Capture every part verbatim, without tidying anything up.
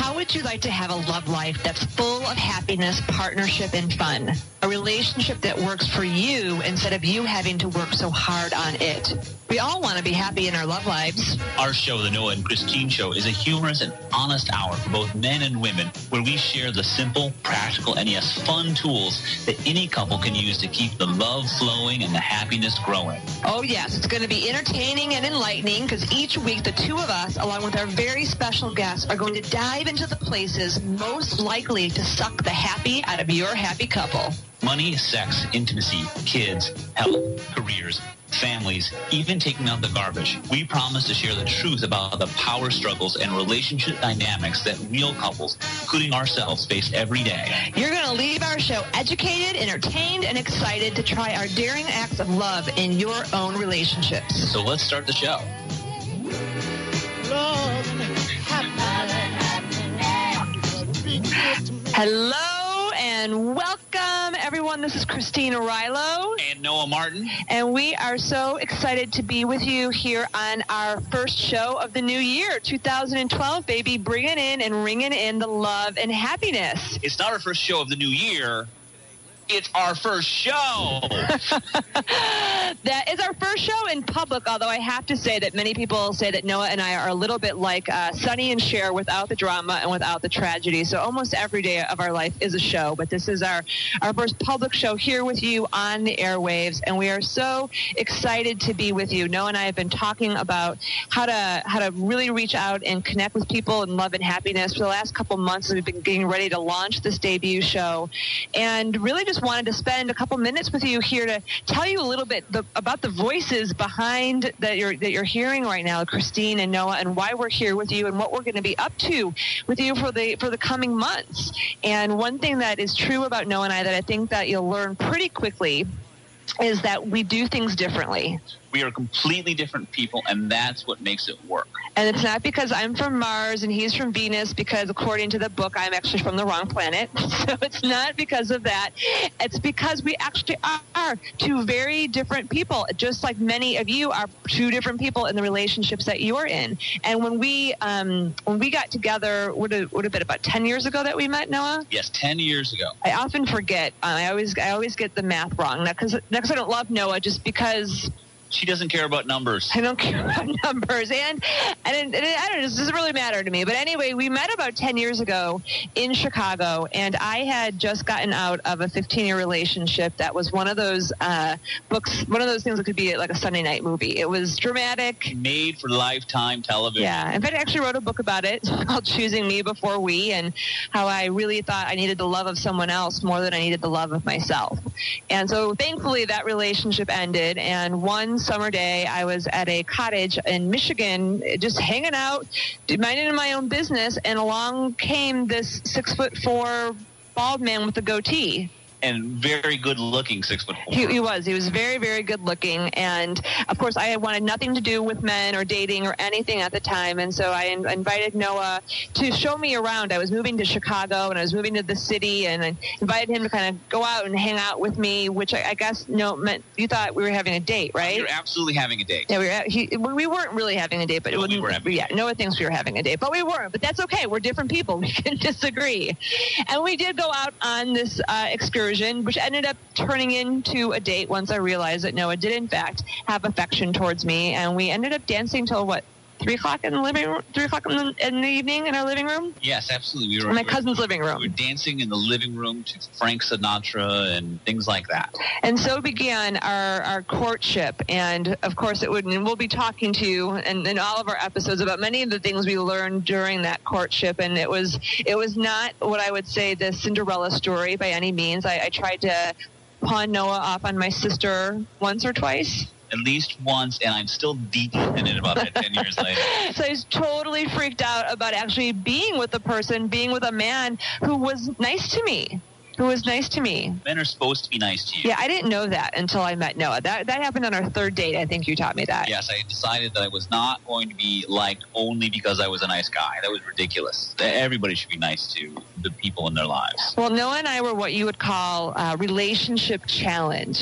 How would you like to have a love life that's full of happiness, partnership, and fun? A relationship that works for you instead of you having to work so hard on it. We all want to be happy in our love lives. Our show, The Noah and Christine Show, is a humorous and honest hour for both men and women where we share the simple, practical, and yes, fun tools that any couple can use to keep the love flowing and the happiness growing. Oh, yes. It's going to be entertaining and enlightening because each week the two of us, along with our very special guests, are going to dive into the places most likely to suck the happy out of your happy couple. Money, sex, intimacy, kids, health, careers, families, even taking out the garbage. We promise to share the truth about the power struggles and relationship dynamics that real couples, including ourselves, face every day. You're going to leave our show educated, entertained, and excited to try our daring acts of love in your own relationships. So let's start the show. Hello and welcome, everyone. This is Christina Rilo. And Noah Martin. And we are so excited to be with you here on our first show of the new year, two thousand twelve, baby, bringing in and ringing in the love and happiness. It's not our first show of the new year. It's our first show. That is our first show in public, although I have to say that many people say that Noah and I are a little bit like uh, Sonny and Cher without the drama and without the tragedy. So almost every day of our life is a show, but this is our, our first public show here with you on the airwaves, and we are so excited to be with you. Noah and I have been talking about how to how to really reach out and connect with people in love and happiness for the last couple months as we've been getting ready to launch this debut show, and really just wanted to spend a couple minutes with you here to tell you a little bit the, about the voices behind that you're that you're hearing right now, Christine and Noah, and why we're here with you and what we're going to be up to with you for the for the coming months. And one thing that is true about Noah and I that I think that you'll learn pretty quickly is that we do things differently. We are completely different people, and that's what makes it work. And it's not because I'm from Mars and he's from Venus, because according to the book, I'm actually from the wrong planet. So it's not because of that. It's because we actually are two very different people, just like many of you are two different people in the relationships that you're in. And when we um, when we got together, would have, would have been about ten years ago that we met, Noah? Yes, ten years ago. I often forget. Uh, I always I always get the math wrong. Not because I don't love Noah, just because she doesn't care about numbers. I don't care about numbers. And, and, and, and I don't know, this doesn't really matter to me. But anyway, we met about ten years ago in Chicago, and I had just gotten out of a fifteen-year relationship that was one of those uh, books, one of those things that could be like a Sunday night movie. It was dramatic. Made for Lifetime television. Yeah. In fact, I actually wrote a book about it called Choosing Me Before We, and how I really thought I needed the love of someone else more than I needed the love of myself. And so thankfully that relationship ended, and one summer day I was at a cottage in Michigan just hanging out, minding my own business, and along came this six foot four bald man with a goatee. And very good looking, six foot four. He, he was. He was very, very good looking. And of course, I wanted nothing to do with men or dating or anything at the time. And so I in, invited Noah to show me around. I was moving to Chicago and I was moving to the city, and I invited him to kind of go out and hang out with me, which I, I guess no meant you thought we were having a date, right? You're absolutely having a date. Yeah, we were. He, we weren't really having a date, but no, it we were having yeah, Noah thinks we were having a date, but we weren't. But that's okay. We're different people. We can disagree. And we did go out on this uh, excursion, which ended up turning into a date once I realized that Noah did, in fact, have affection towards me. And we ended up dancing till, what, three o'clock in the living room? three o'clock in the, in the evening in our living room? Yes, absolutely. We were in my we cousin's were, living room. We were dancing in the living room to Frank Sinatra and things like that. And so began our, our courtship. And, of course, it would, and we'll be talking to you in, in all of our episodes about many of the things we learned during that courtship. And it was it was not what I would say the Cinderella story by any means. I, I tried to pawn Noah off on my sister once or twice. At least once, and I'm still deep in it about that ten years later. So I was totally freaked out about actually being with a person, being with a man who was nice to me. Who was nice to me. Men are supposed to be nice to you. Yeah, I didn't know that until I met Noah. That that happened on our third date. I think you taught me that. Yes, I decided that I was not going to be liked only because I was a nice guy. That was ridiculous. Everybody should be nice to the people in their lives. Well, Noah and I were what you would call uh, relationship challenged.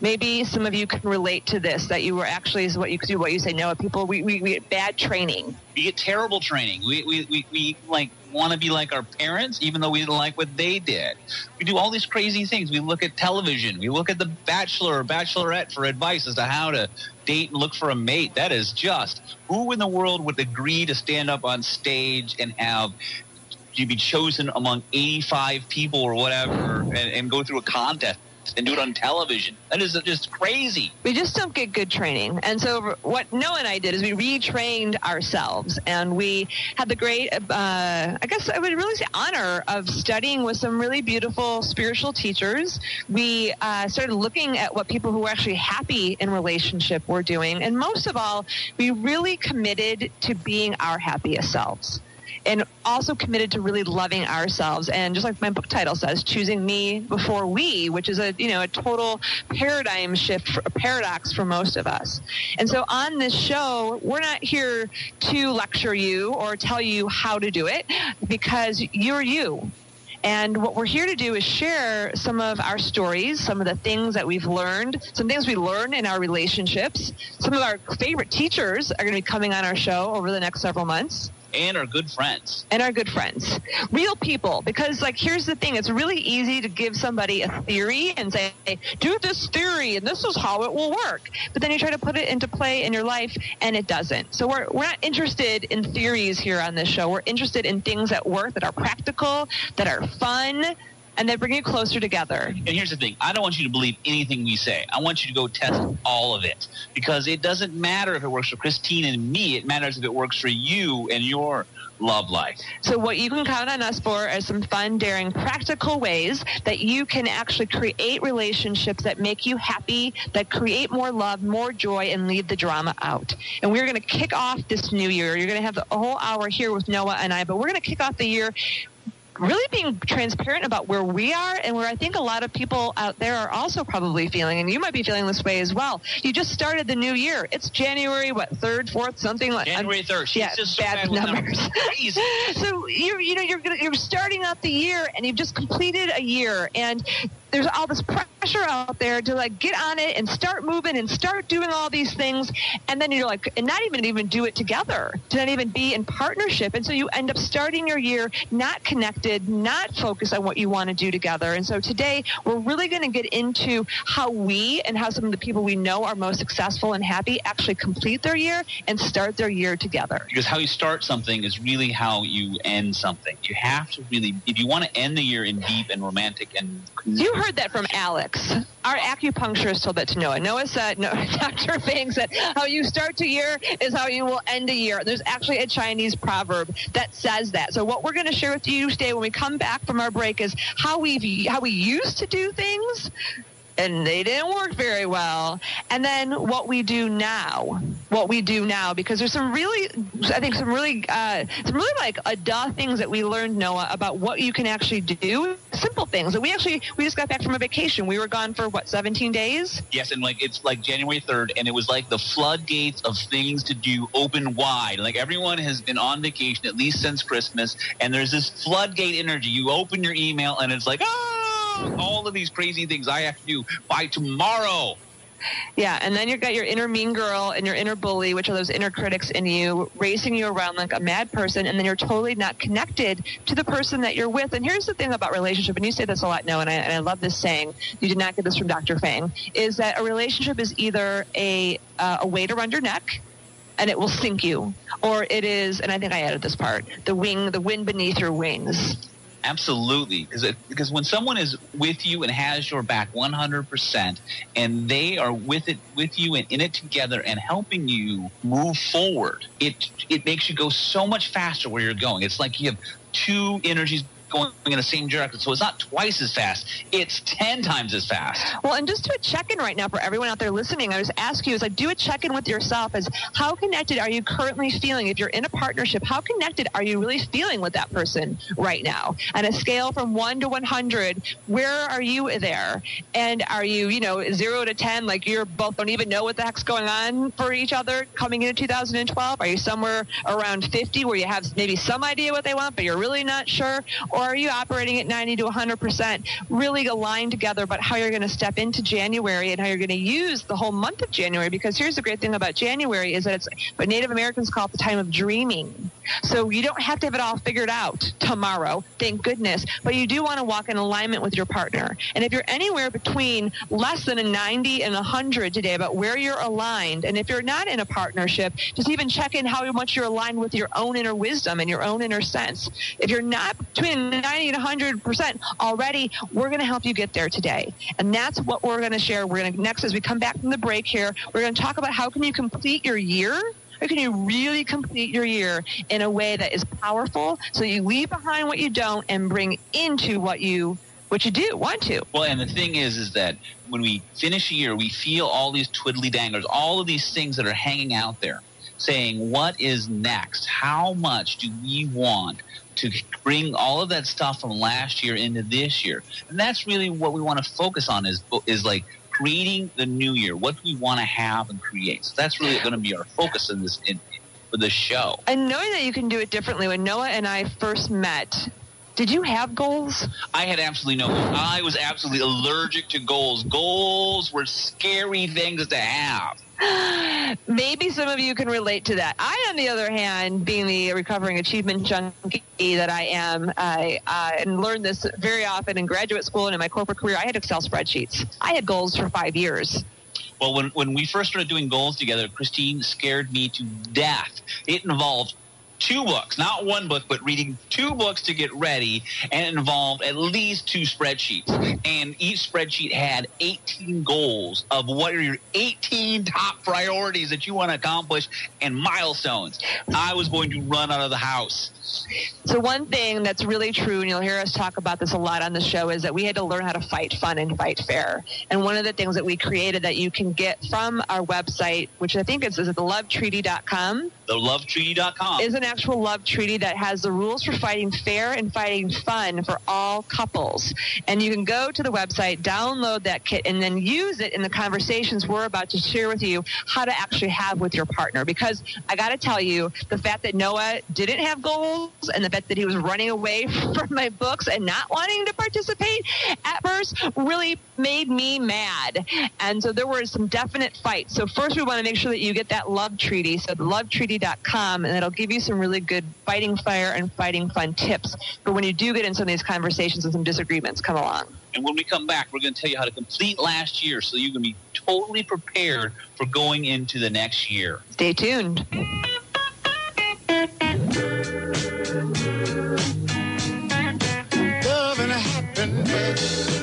maybe some of you can relate to this, that you were actually, is what you do, what you say, no, people, we, we, we get bad training. We get terrible training. We, we, we, we like want to be like our parents, even though we didn't like what they did. We do all these crazy things. We look at television. We look at The Bachelor or Bachelorette for advice as to how to date and look for a mate. That is just, who in the world would agree to stand up on stage and have you be chosen among eighty-five people or whatever and, and go through a contest and do it on television? That is just crazy. We just don't get good training. And so what Noah and I did is we retrained ourselves, and we had the great, uh, I guess I would really say honor of studying with some really beautiful spiritual teachers. We uh, started looking at what people who were actually happy in relationship were doing. And most of all, we really committed to being our happiest selves, and also committed to really loving ourselves. And just like my book title says, choosing me before we, which is a, you know, a total paradigm shift, a paradox for most of us. And so on this show, we're not here to lecture you or tell you how to do it, because you're you. And what we're here to do is share some of our stories, some of the things that we've learned, some things we learned in our relationships. Some of our favorite teachers are going to be coming on our show over the next several months. And our good friends. And our good friends. Real people. Because, like, here's the thing. It's really easy to give somebody a theory and say, do this theory, and this is how it will work. But then you try to put it into play in your life, and it doesn't. So we're, we're not interested in theories here on this show. We're interested in things that work, that are practical, that are fun, and they bring you closer together. And here's the thing. I don't want you to believe anything we say. I want you to go test all of it, because it doesn't matter if it works for Christine and me. It matters if it works for you and your love life. So what you can count on us for is some fun, daring, practical ways that you can actually create relationships that make you happy, that create more love, more joy, and leave the drama out. And we're going to kick off this new year. You're going to have the whole hour here with Noah and I, but we're going to kick off the year really being transparent about where we are and where I think a lot of people out there are also probably feeling, and you might be feeling this way as well. You just started the new year. It's January, what, third, fourth, something like that. January third. She's yeah, just bad so bad numbers. numbers. So you're, you know, you're gonna, you're starting out the year, and you've just completed a year, and there's all this pressure out there to like get on it and start moving and start doing all these things, and then you're like, and not even even do it together, to not even be in partnership, and so you end up starting your year not connected, not focused on what you want to do together. And so today we're really going to get into how we and how some of the people we know are most successful and happy actually complete their year and start their year together. Because how you start something is really how you end something. You have to really, if you want to end the year in deep and romantic and you heard that from Alex. Our acupuncturist told that to Noah. Noah said, no, Doctor Fang said, how you start a year is how you will end a year. There's actually a Chinese proverb that says that. So what we're going to share with you today when we come back from our break is how we how we used to do things, and they didn't work very well. And then what we do now, what we do now, because there's some really, I think some really, uh, some really like a duh things that we learned, Noah, about what you can actually do. Simple things that we actually, we just got back from a vacation. We were gone for what, seventeen days? Yes, and like it's like January third, and it was like the floodgates of things to do open wide. Like everyone has been on vacation at least since Christmas, and there's this floodgate energy. You open your email, and it's like, ah! all of these crazy things I have to do by tomorrow. Yeah, and then you've got your inner mean girl and your inner bully, which are those inner critics in you, racing you around like a mad person, and then you're totally not connected to the person that you're with. And here's the thing about relationship, and you say this a lot, Noah, and I, and I love this saying, you did not get this from Doctor Fang, is that a relationship is either a, uh, a weight around your neck, and it will sink you, or it is, and I think I added this part, the wing, the wind beneath your wings. Absolutely, because it, because when someone is with you and has your back one hundred percent, and they are with it with you and in it together and helping you move forward, it it makes you go so much faster where you're going. It's like you have two energies going in the same direction. So it's not twice as fast. It's ten times as fast. Well, and just do a check-in right now for everyone out there listening. I just ask you, is like, do a check-in with yourself as how connected are you currently feeling? If you're in a partnership, how connected are you really feeling with that person right now? On a scale from one to one hundred, where are you there? And are you, you know, zero to ten, like you're both don't even know what the heck's going on for each other coming into two thousand twelve? Are you somewhere around fifty where you have maybe some idea what they want, but you're really not sure? Or Or are you operating at ninety to one hundred percent, really aligned together about how you're going to step into January and how you're going to use the whole month of January? Because here's the great thing about January is that it's what Native Americans call it the time of dreaming. So you don't have to have it all figured out tomorrow, thank goodness, but you do want to walk in alignment with your partner. And if you're anywhere between less than a ninety and one hundred today about where you're aligned, and if you're not in a partnership, just even check in how much you're aligned with your own inner wisdom and your own inner sense. If you're not between ninety and one hundred percent already, we're going to help you get there today. And that's what we're going to share. We're going to, next, as we come back from the break here, we're going to talk about how can you complete your year. How can you really complete your year in a way that is powerful so you leave behind what you don't and bring into what you what you do, want to? Well, and the thing is, is that when we finish a year, we feel all these twiddly danglers, all of these things that are hanging out there saying, what is next? How much do we want to bring all of that stuff from last year into this year? And that's really what we want to focus on is, is like, creating the new year. What do we want to have and create? So that's really going to be our focus in this in, for this show. And knowing that you can do it differently. When Noah and I first met, did you have goals? I had absolutely no goals. I was absolutely allergic to goals. Goals were scary things to have. Maybe some of you can relate to that. I, on the other hand, being the recovering achievement junkie that I am, I uh, and learned this very often in graduate school and in my corporate career, I had Excel spreadsheets. I had goals for five years. Well, when, when we first started doing goals together, Christine scared me to death. It involved two books, not one book, but reading two books to get ready, and it involved at least two spreadsheets. And each spreadsheet had eighteen goals of what are your eighteen top priorities that you want to accomplish and milestones. I was going to run out of the house. So one thing that's really true, and you'll hear us talk about this a lot on the show, is that we had to learn how to fight fun and fight fair. And one of the things that we created that you can get from our website, which I think is, is at the love treaty dot com. the love treaty dot com is an actual love treaty that has the rules for fighting fair and fighting fun for all couples. And you can go to the website, download that kit, and then use it in the conversations we're about to share with you how to actually have with your partner. Because I got to tell you, the fact that Noah didn't have goals and the fact that he was running away from my books and not wanting to participate at first really made me mad. And so there were some definite fights. So first we want to make sure that you get that love treaty, so the love treaty dot com, and it'll give you some really good fighting fire and fighting fun tips for when you do get in some of these conversations and some disagreements come along. And when we come back, we're going to tell you how to complete last year so you can be totally prepared for going into the next year. Stay tuned. Love and happiness.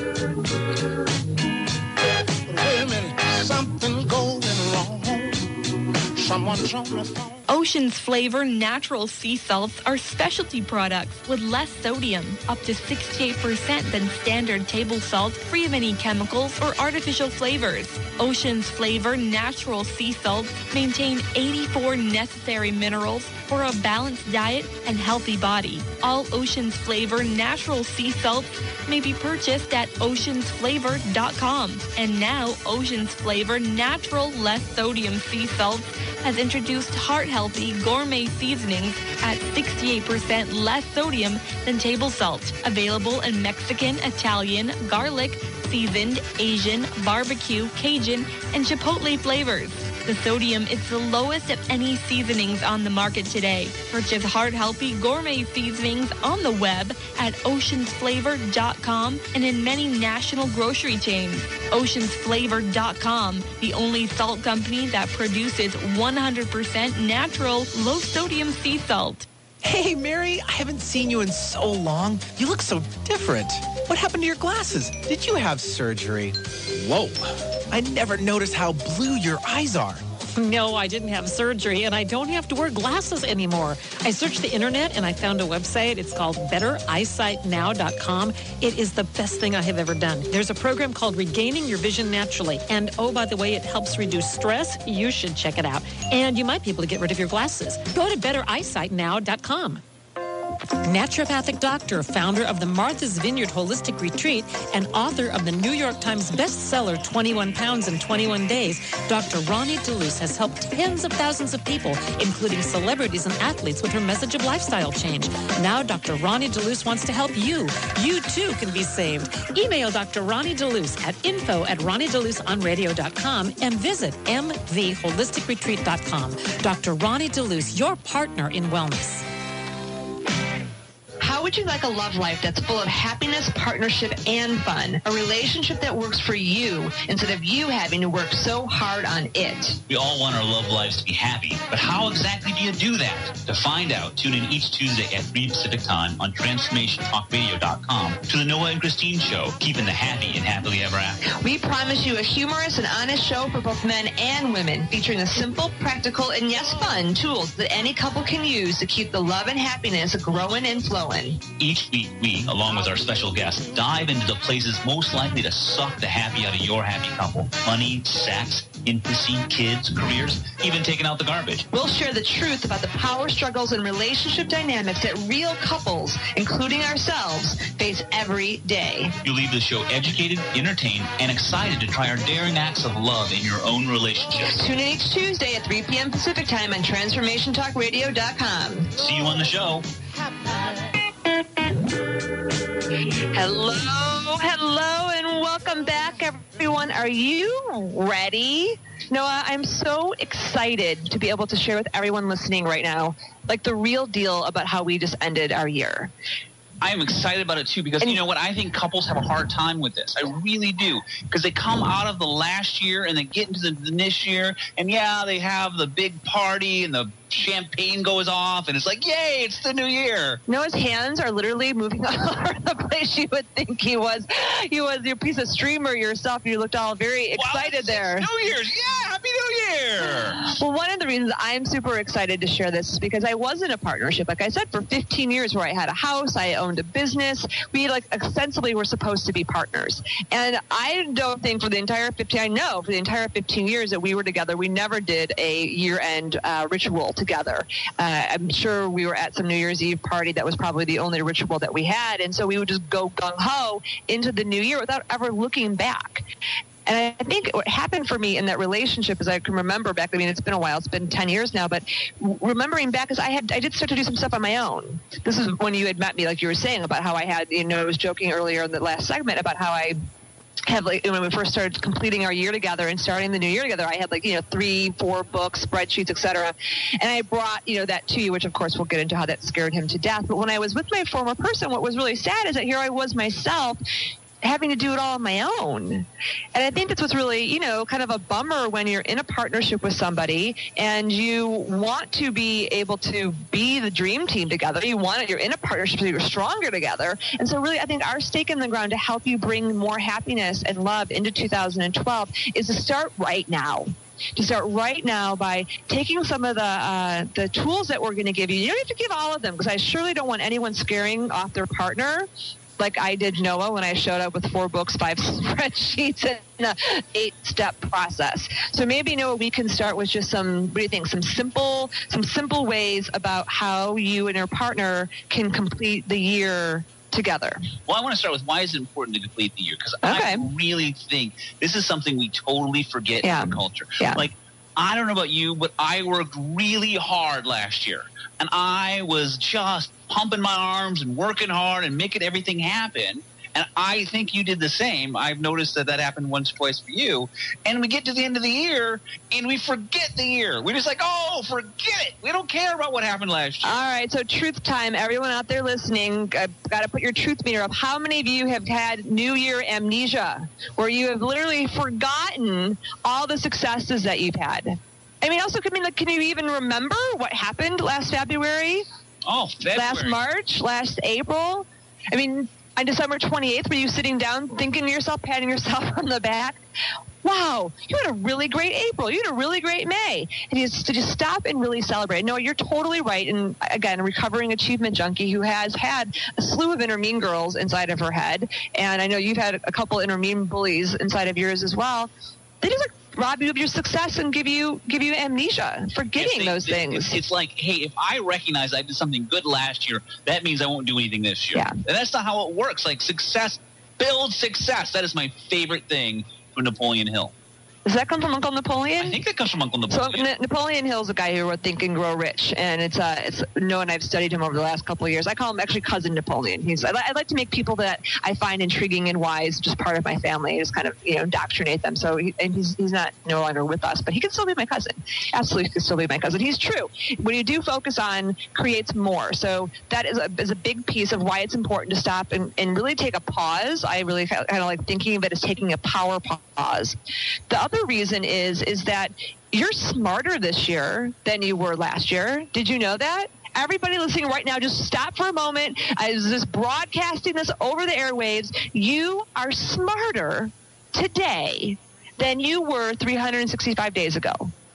Wait a minute, something's going wrong. Someone's on the phone. Ocean's Flavor natural sea salts are specialty products with less sodium, up to sixty-eight percent than standard table salt, free of any chemicals or artificial flavors. Ocean's Flavor natural sea salts maintain eighty-four necessary minerals for a balanced diet and healthy body. All Ocean's Flavor natural sea salts may be purchased at oceans flavor dot com. And now Ocean's Flavor natural less sodium sea salts has introduced heart-healthy gourmet seasonings at sixty-eight percent less sodium than table salt. Available in Mexican, Italian, garlic, seasoned, Asian, barbecue, Cajun, and Chipotle flavors. The sodium is the lowest of any seasonings on the market today. Purchase heart-healthy gourmet seasonings on the web at oceans flavor dot com and in many national grocery chains. oceans flavor dot com, the only salt company that produces one hundred percent natural, low-sodium sea salt. Hey, Mary, I haven't seen you in so long. You look so different. What happened to your glasses? Did you have surgery? Whoa. I never noticed how blue your eyes are. No, I didn't have surgery, and I don't have to wear glasses anymore. I searched the internet, and I found a website. It's called better eyesight now dot com. It is the best thing I have ever done. There's a program called Regaining Your Vision Naturally. And, oh, by the way, it helps reduce stress. You should check it out. And you might be able to get rid of your glasses. Go to better eyesight now dot com. Naturopathic doctor, founder of the Martha's Vineyard Holistic Retreat, and author of the New York Times bestseller twenty-one pounds in twenty-one days, Doctor Ronnie DeLuce has helped tens of thousands of people, including celebrities and athletes, with her message of lifestyle change. Now Doctor Ronnie DeLuce wants to help you. You too can be saved. Email Doctor Ronnie DeLuce at info at ronnie deluce on radio dot com and visit m v holistic retreat dot com. Doctor Ronnie DeLuce, your partner in wellness. How would you like a love life that's full of happiness, partnership, and fun? A relationship that works for you instead of you having to work so hard on it. We all want our love lives to be happy, but how exactly do you do that? To find out, tune in each Tuesday at three Pacific Time on transformation talk radio dot com to the Noah and Christine Show, keeping the happy and happily ever after. We promise you a humorous and honest show for both men and women, featuring the simple, practical, and yes, fun tools that any couple can use to keep the love and happiness growing and flowing. Each week, we, along with our special guests, dive into the places most likely to suck the happy out of your happy couple. Money, sex, intimacy, kids, careers, even taking out the garbage. We'll share the truth about the power struggles and relationship dynamics that real couples, including ourselves, face every day. You'll leave the show educated, entertained, and excited to try our daring acts of love in your own relationship. Tune in each Tuesday at three p.m. Pacific Time on transformation talk radio dot com. See you on the show. Hello, hello, and welcome back, everyone. Are you ready? Noah, I'm so excited to be able to share with everyone listening right now, like the real deal about how we just ended our year. I am excited about it, too, because, you know what, I think couples have a hard time with this. I really do, because they come out of the last year and they get into the, the this year, and, yeah, they have the big party and the champagne goes off, and it's like, yay, it's the new year. Noah's hands are literally moving all over the place. You would think he was he was your piece of streamer yourself. You looked all very excited well, there. New Year's, yeah, Happy New Year. Well, one of the reasons I'm super excited to share this is because I was in a partnership, like I said, for fifteen years, where I had a house, I owned a business. We like ostensibly were supposed to be partners. And I don't think for the entire fifteen, I know for the entire fifteen years that we were together, we never did a year-end uh, ritual together. Uh, I'm sure we were at some New Year's Eve party that was probably the only ritual that we had. And so we would just go gung-ho into the new year without ever looking back. And I think what happened for me in that relationship is I can remember back, I mean, it's been a while, it's been ten years now, but remembering back is I had, I did start to do some stuff on my own. This is when you had met me, like you were saying about how I had, you know, I was joking earlier in the last segment about how I have, like, when we first started completing our year together and starting the new year together, I had like, you know, three, four books, spreadsheets, et cetera. And I brought, you know, that to you, which of course we'll get into how that scared him to death. But when I was with my former person, what was really sad is that here I was myself having to do it all on my own. And I think that's what's really, you know, kind of a bummer when you're in a partnership with somebody and you want to be able to be the dream team together. You want it, you're in a partnership so you're stronger together. And so really, I think our stake in the ground to help you bring more happiness and love into two thousand twelve is to start right now. To start right now by taking some of the uh, the tools that we're going to give you. You don't have to give all of them, because I surely don't want anyone scaring off their partner like I did Noah when I showed up with four books, five spreadsheets, and an eight-step process. So maybe, Noah, we can start with just some, what do you think, some simple, some simple ways about how you and your partner can complete the year together. Well, I want to start with why is it important to complete the year? Because okay. I really think this is something we totally forget yeah. in our culture. Yeah. Like, I don't know about you, but I worked really hard last year. And I was just pumping my arms and working hard and making everything happen. And I think you did the same. I've noticed that that happened once or twice for you. And we get to the end of the year, and we forget the year. We're just like, oh, forget it. We don't care about what happened last year. All right, so truth time. Everyone out there listening, uh, got to put your truth meter up. How many of you have had New Year amnesia, where you have literally forgotten all the successes that you've had? I mean, also, I mean, like, can you even remember what happened last February? Oh, February. Last March? Last April? I mean, on December twenty-eighth, were you sitting down thinking to yourself, patting yourself on the back, wow, you had a really great April. You had a really great May. And you just, to just stop and really celebrate. No, you're totally right. And again, a recovering achievement junkie who has had a slew of inner mean girls inside of her head. And I know you've had a couple inner mean bullies inside of yours as well. they just like rob you of your success and give you give you amnesia, forgetting Yes, they- those they- things. It's, it's like, hey, if I recognize I did something good last year, that means I won't do anything this year. Yeah. And that's not how it works. Like success builds success. That is my favorite thing from Napoleon Hill. Does that come from Uncle Napoleon? I think that comes from Uncle So Napoleon. Na- Napoleon Hill's a guy who wrote Think and Grow Rich, and it's uh, it's Noah and I've studied him over the last couple of years. I call him actually Cousin Napoleon. He's I, li- I like to make people that I find intriguing and wise just part of my family. Just kind of you know indoctrinate them. So he, and he's he's not no longer with us, but he can still be my cousin. Absolutely, can still be my cousin. He's true. What you do focus on creates more. So that is a is a big piece of why it's important to stop and, and really take a pause. I really kind of like thinking of it as taking a power pause. The other reason is. is that you're smarter this year than you were last year. Did you know that? Everybody listening right now, just stop for a moment. I was just broadcasting this over the airwaves. You are smarter today than you were three hundred sixty-five days ago.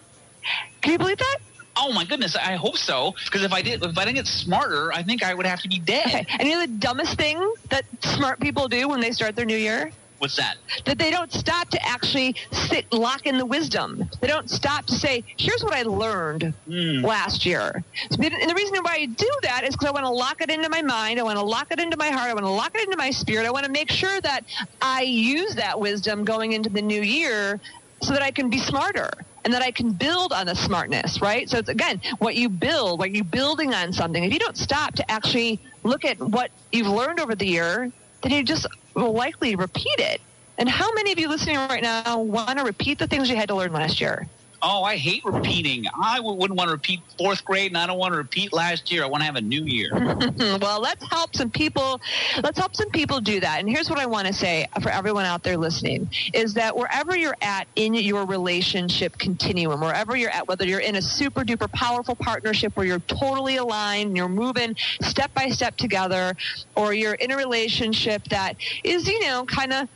Can you believe that? Oh my goodness, I hope so. Because if I did, if I didn't get smarter, I think I would have to be dead. Okay. And you know the dumbest thing that smart people do when they start their new year? What's that? That they don't stop to actually sit, lock in the wisdom. They don't stop to say, here's what I learned Mm. last year. And the reason why I do that is because I want to lock it into my mind. I want to lock it into my heart. I want to lock it into my spirit. I want to make sure that I use that wisdom going into the new year so that I can be smarter and that I can build on the smartness, right? So it's, again, what you build, like you building on something. If you don't stop to actually look at what you've learned over the year, then you just will likely repeat it. And how many of you listening right now want to repeat the things you had to learn last year? Oh, I hate repeating. I w- wouldn't want to repeat fourth grade, and I don't want to repeat last year. I want to have a new year. Well, let's help some people. Let's help some people do that. And here's what I want to say for everyone out there listening is that wherever you're at in your relationship continuum, wherever you're at, whether you're in a super duper powerful partnership where you're totally aligned and you're moving step by step together, or you're in a relationship that is, you know, kind of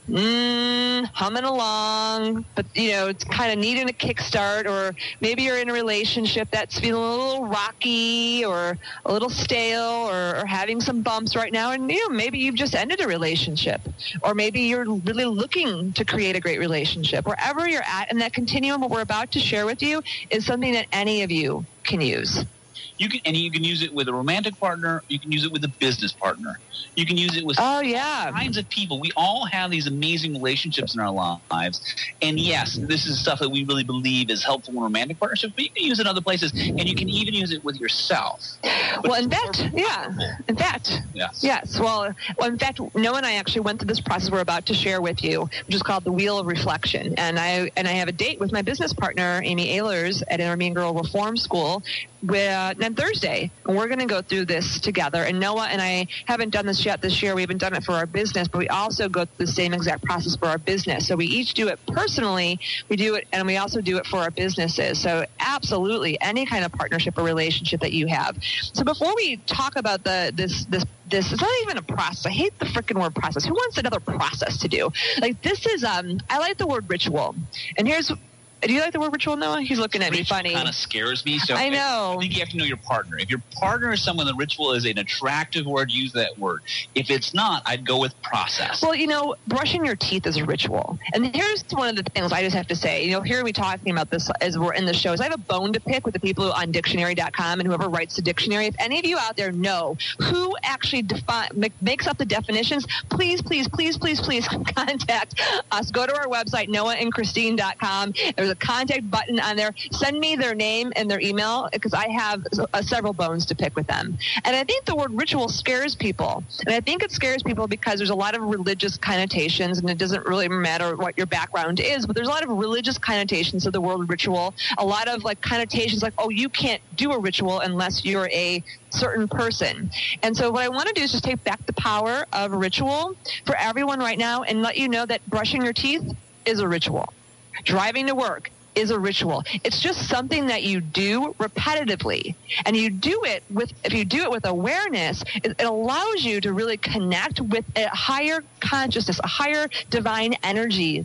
Mm, humming along, but you know it's kind of needing a kickstart, or maybe you're in a relationship that's feeling a little rocky or a little stale, or, or having some bumps right now, and you know maybe you've just ended a relationship, or maybe you're really looking to create a great relationship. Wherever you're at in that continuum, what we're about to share with you is something that any of you can use. You can, and you can use it with a romantic partner. You can use it with a business partner. You can use it with Oh yeah. kinds of people. We all have these amazing relationships in our lives. And yes, this is stuff that we really believe is helpful in romantic partnerships, but you can use it in other places, and you can even use it with yourself. Well, in fact, yeah. In fact, Yes. yes. Well, well, in fact, Noah and I actually went through this process we're about to share with you, which is called the Wheel of Reflection. And I and I have a date with my business partner, Amy Ehlers, at Inner Mean Girl Reform School with, on Thursday. And we're going to go through this together. And Noah and I haven't done this yet this year. We haven't done it for our business, but we also go through the same exact process for our business. So we each do it personally. We do it, and we also do it for our businesses. So absolutely, any kind of partnership or relationship that you have. So before we talk about the this this this, it's not even a process. I hate the freaking word process. Who wants another process to do? Like this is um. I like the word ritual. And here's. Do you like the word ritual, Noah? He's looking at me Ritual funny. kind of scares me. So I know. I think you have to know your partner. If your partner is someone, the ritual is an attractive word, use that word. If it's not, I'd go with process. Well, you know, brushing your teeth is a ritual. And here's one of the things I just have to say. You know, here we talking about this as we're in the show. Is I have a bone to pick with the people on dictionary dot com and whoever writes the dictionary. If any of you out there know who actually define, make, makes up the definitions, please, please, please, please, please contact us. Go to our website, noah and christine dot com. There's a contact button on there. Send me their name and their email because I have uh, several bones to pick with them. And I think the word ritual scares people. And I think it scares people because there's a lot of religious connotations, and it doesn't really matter what your background is, but there's a lot of religious connotations of the word ritual. A lot of like connotations like, oh, you can't do a ritual unless you're a certain person. And so what I want to do is just take back the power of ritual for everyone right now and let you know that brushing your teeth is a ritual. Driving to work is a ritual. It's just something that you do repetitively, and you do it with, if you do it with awareness, it, it allows you to really connect with a higher consciousness, a higher divine energy than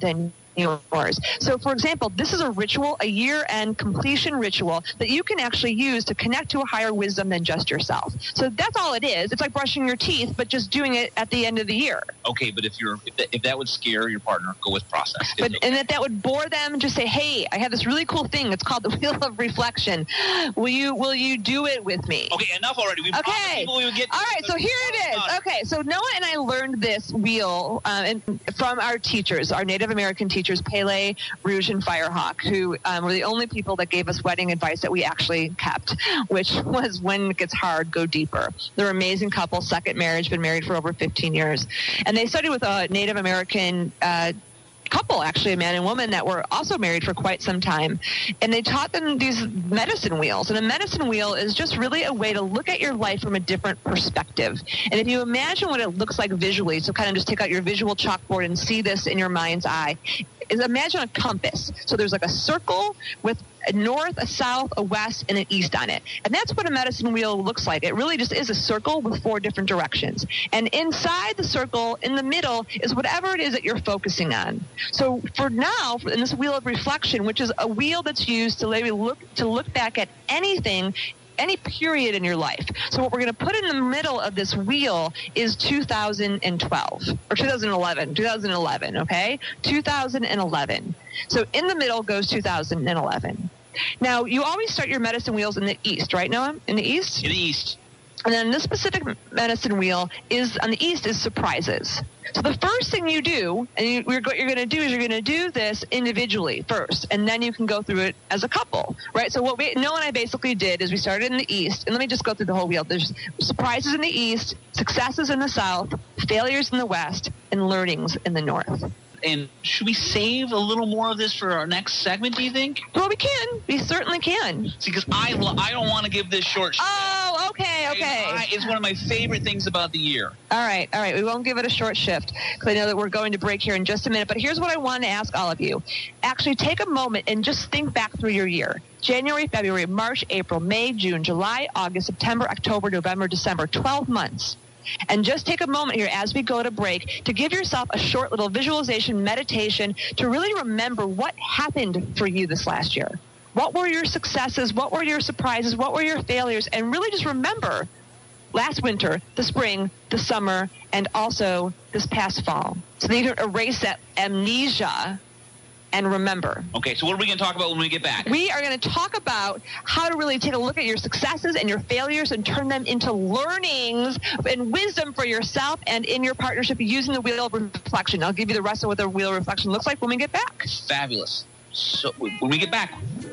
yours. So, for example, this is a ritual, a year-end completion ritual that you can actually use to connect to a higher wisdom than just yourself. So that's all it is. It's like brushing your teeth, but just doing it at the end of the year. Okay, but if you're if that, if that would scare your partner, go with process. But and if that would bore them, just say, "Hey, I have this really cool thing. It's called the Wheel of Reflection. Will you will you do it with me?" Okay, enough already. We okay. People we would get all right, so here it is. Okay, so Noah and I learned this wheel uh, and from our teachers, our Native American teachers. Pele, Rouge, and Firehawk, who um, were the only people that gave us wedding advice that we actually kept, which was when it gets hard, go deeper. They're an amazing couple, second marriage, been married for over fifteen years. And they studied with a Native American uh, couple, actually, a man and woman that were also married for quite some time. And they taught them these medicine wheels. And a medicine wheel is just really a way to look at your life from a different perspective. And if you imagine what it looks like visually, so kind of just take out your visual chalkboard and see this in your mind's eye, is imagine a compass. So there's like a circle with a north, a south, a west, and an east on it. And that's what a medicine wheel looks like. It really just is a circle with four different directions. And inside the circle, in the middle, is whatever it is that you're focusing on. So for now, in this wheel of reflection, which is a wheel that's used to maybe look to look back at anything, any period in your life. So what we're going to put in the middle of this wheel is two thousand twelve or two thousand eleven, two thousand eleven, okay? two thousand eleven. So in the middle goes two thousand eleven. Now, you always start your medicine wheels in the east, right, Noah? In the east? In the east. And then this specific medicine wheel is on the east is surprises. So the first thing you do, and you, what you're going to do is you're going to do this individually first, and then you can go through it as a couple, right? So what we, Noah and I basically did is we started in the east, and let me just go through the whole wheel. There's surprises in the east, successes in the south, failures in the west, and learnings in the north. And should we save a little more of this for our next segment, do you think? Well, we can. We certainly can. See, because I, lo- I don't want to give this short sh- Oh, okay, okay. I, it's one of my favorite things about the year. All right, all right. We won't give it a short shift because I know that we're going to break here in just a minute. But here's what I want to ask all of you. Actually, take a moment and just think back through your year. January, February, March, April, May, June, July, August, September, October, November, December, twelve months. And just take a moment here as we go to break to give yourself a short little visualization meditation to really remember what happened for you this last year. What were your successes? What were your surprises? What were your failures? And really just remember last winter, the spring, the summer, and also this past fall. So that you can erase that amnesia and remember. Okay, so what are we going to talk about when we get back? We are going to talk about how to really take a look at your successes and your failures and turn them into learnings and wisdom for yourself and in your partnership using the wheel of reflection. I'll give you the rest of what the wheel of reflection looks like when we get back. Fabulous. So when we get back.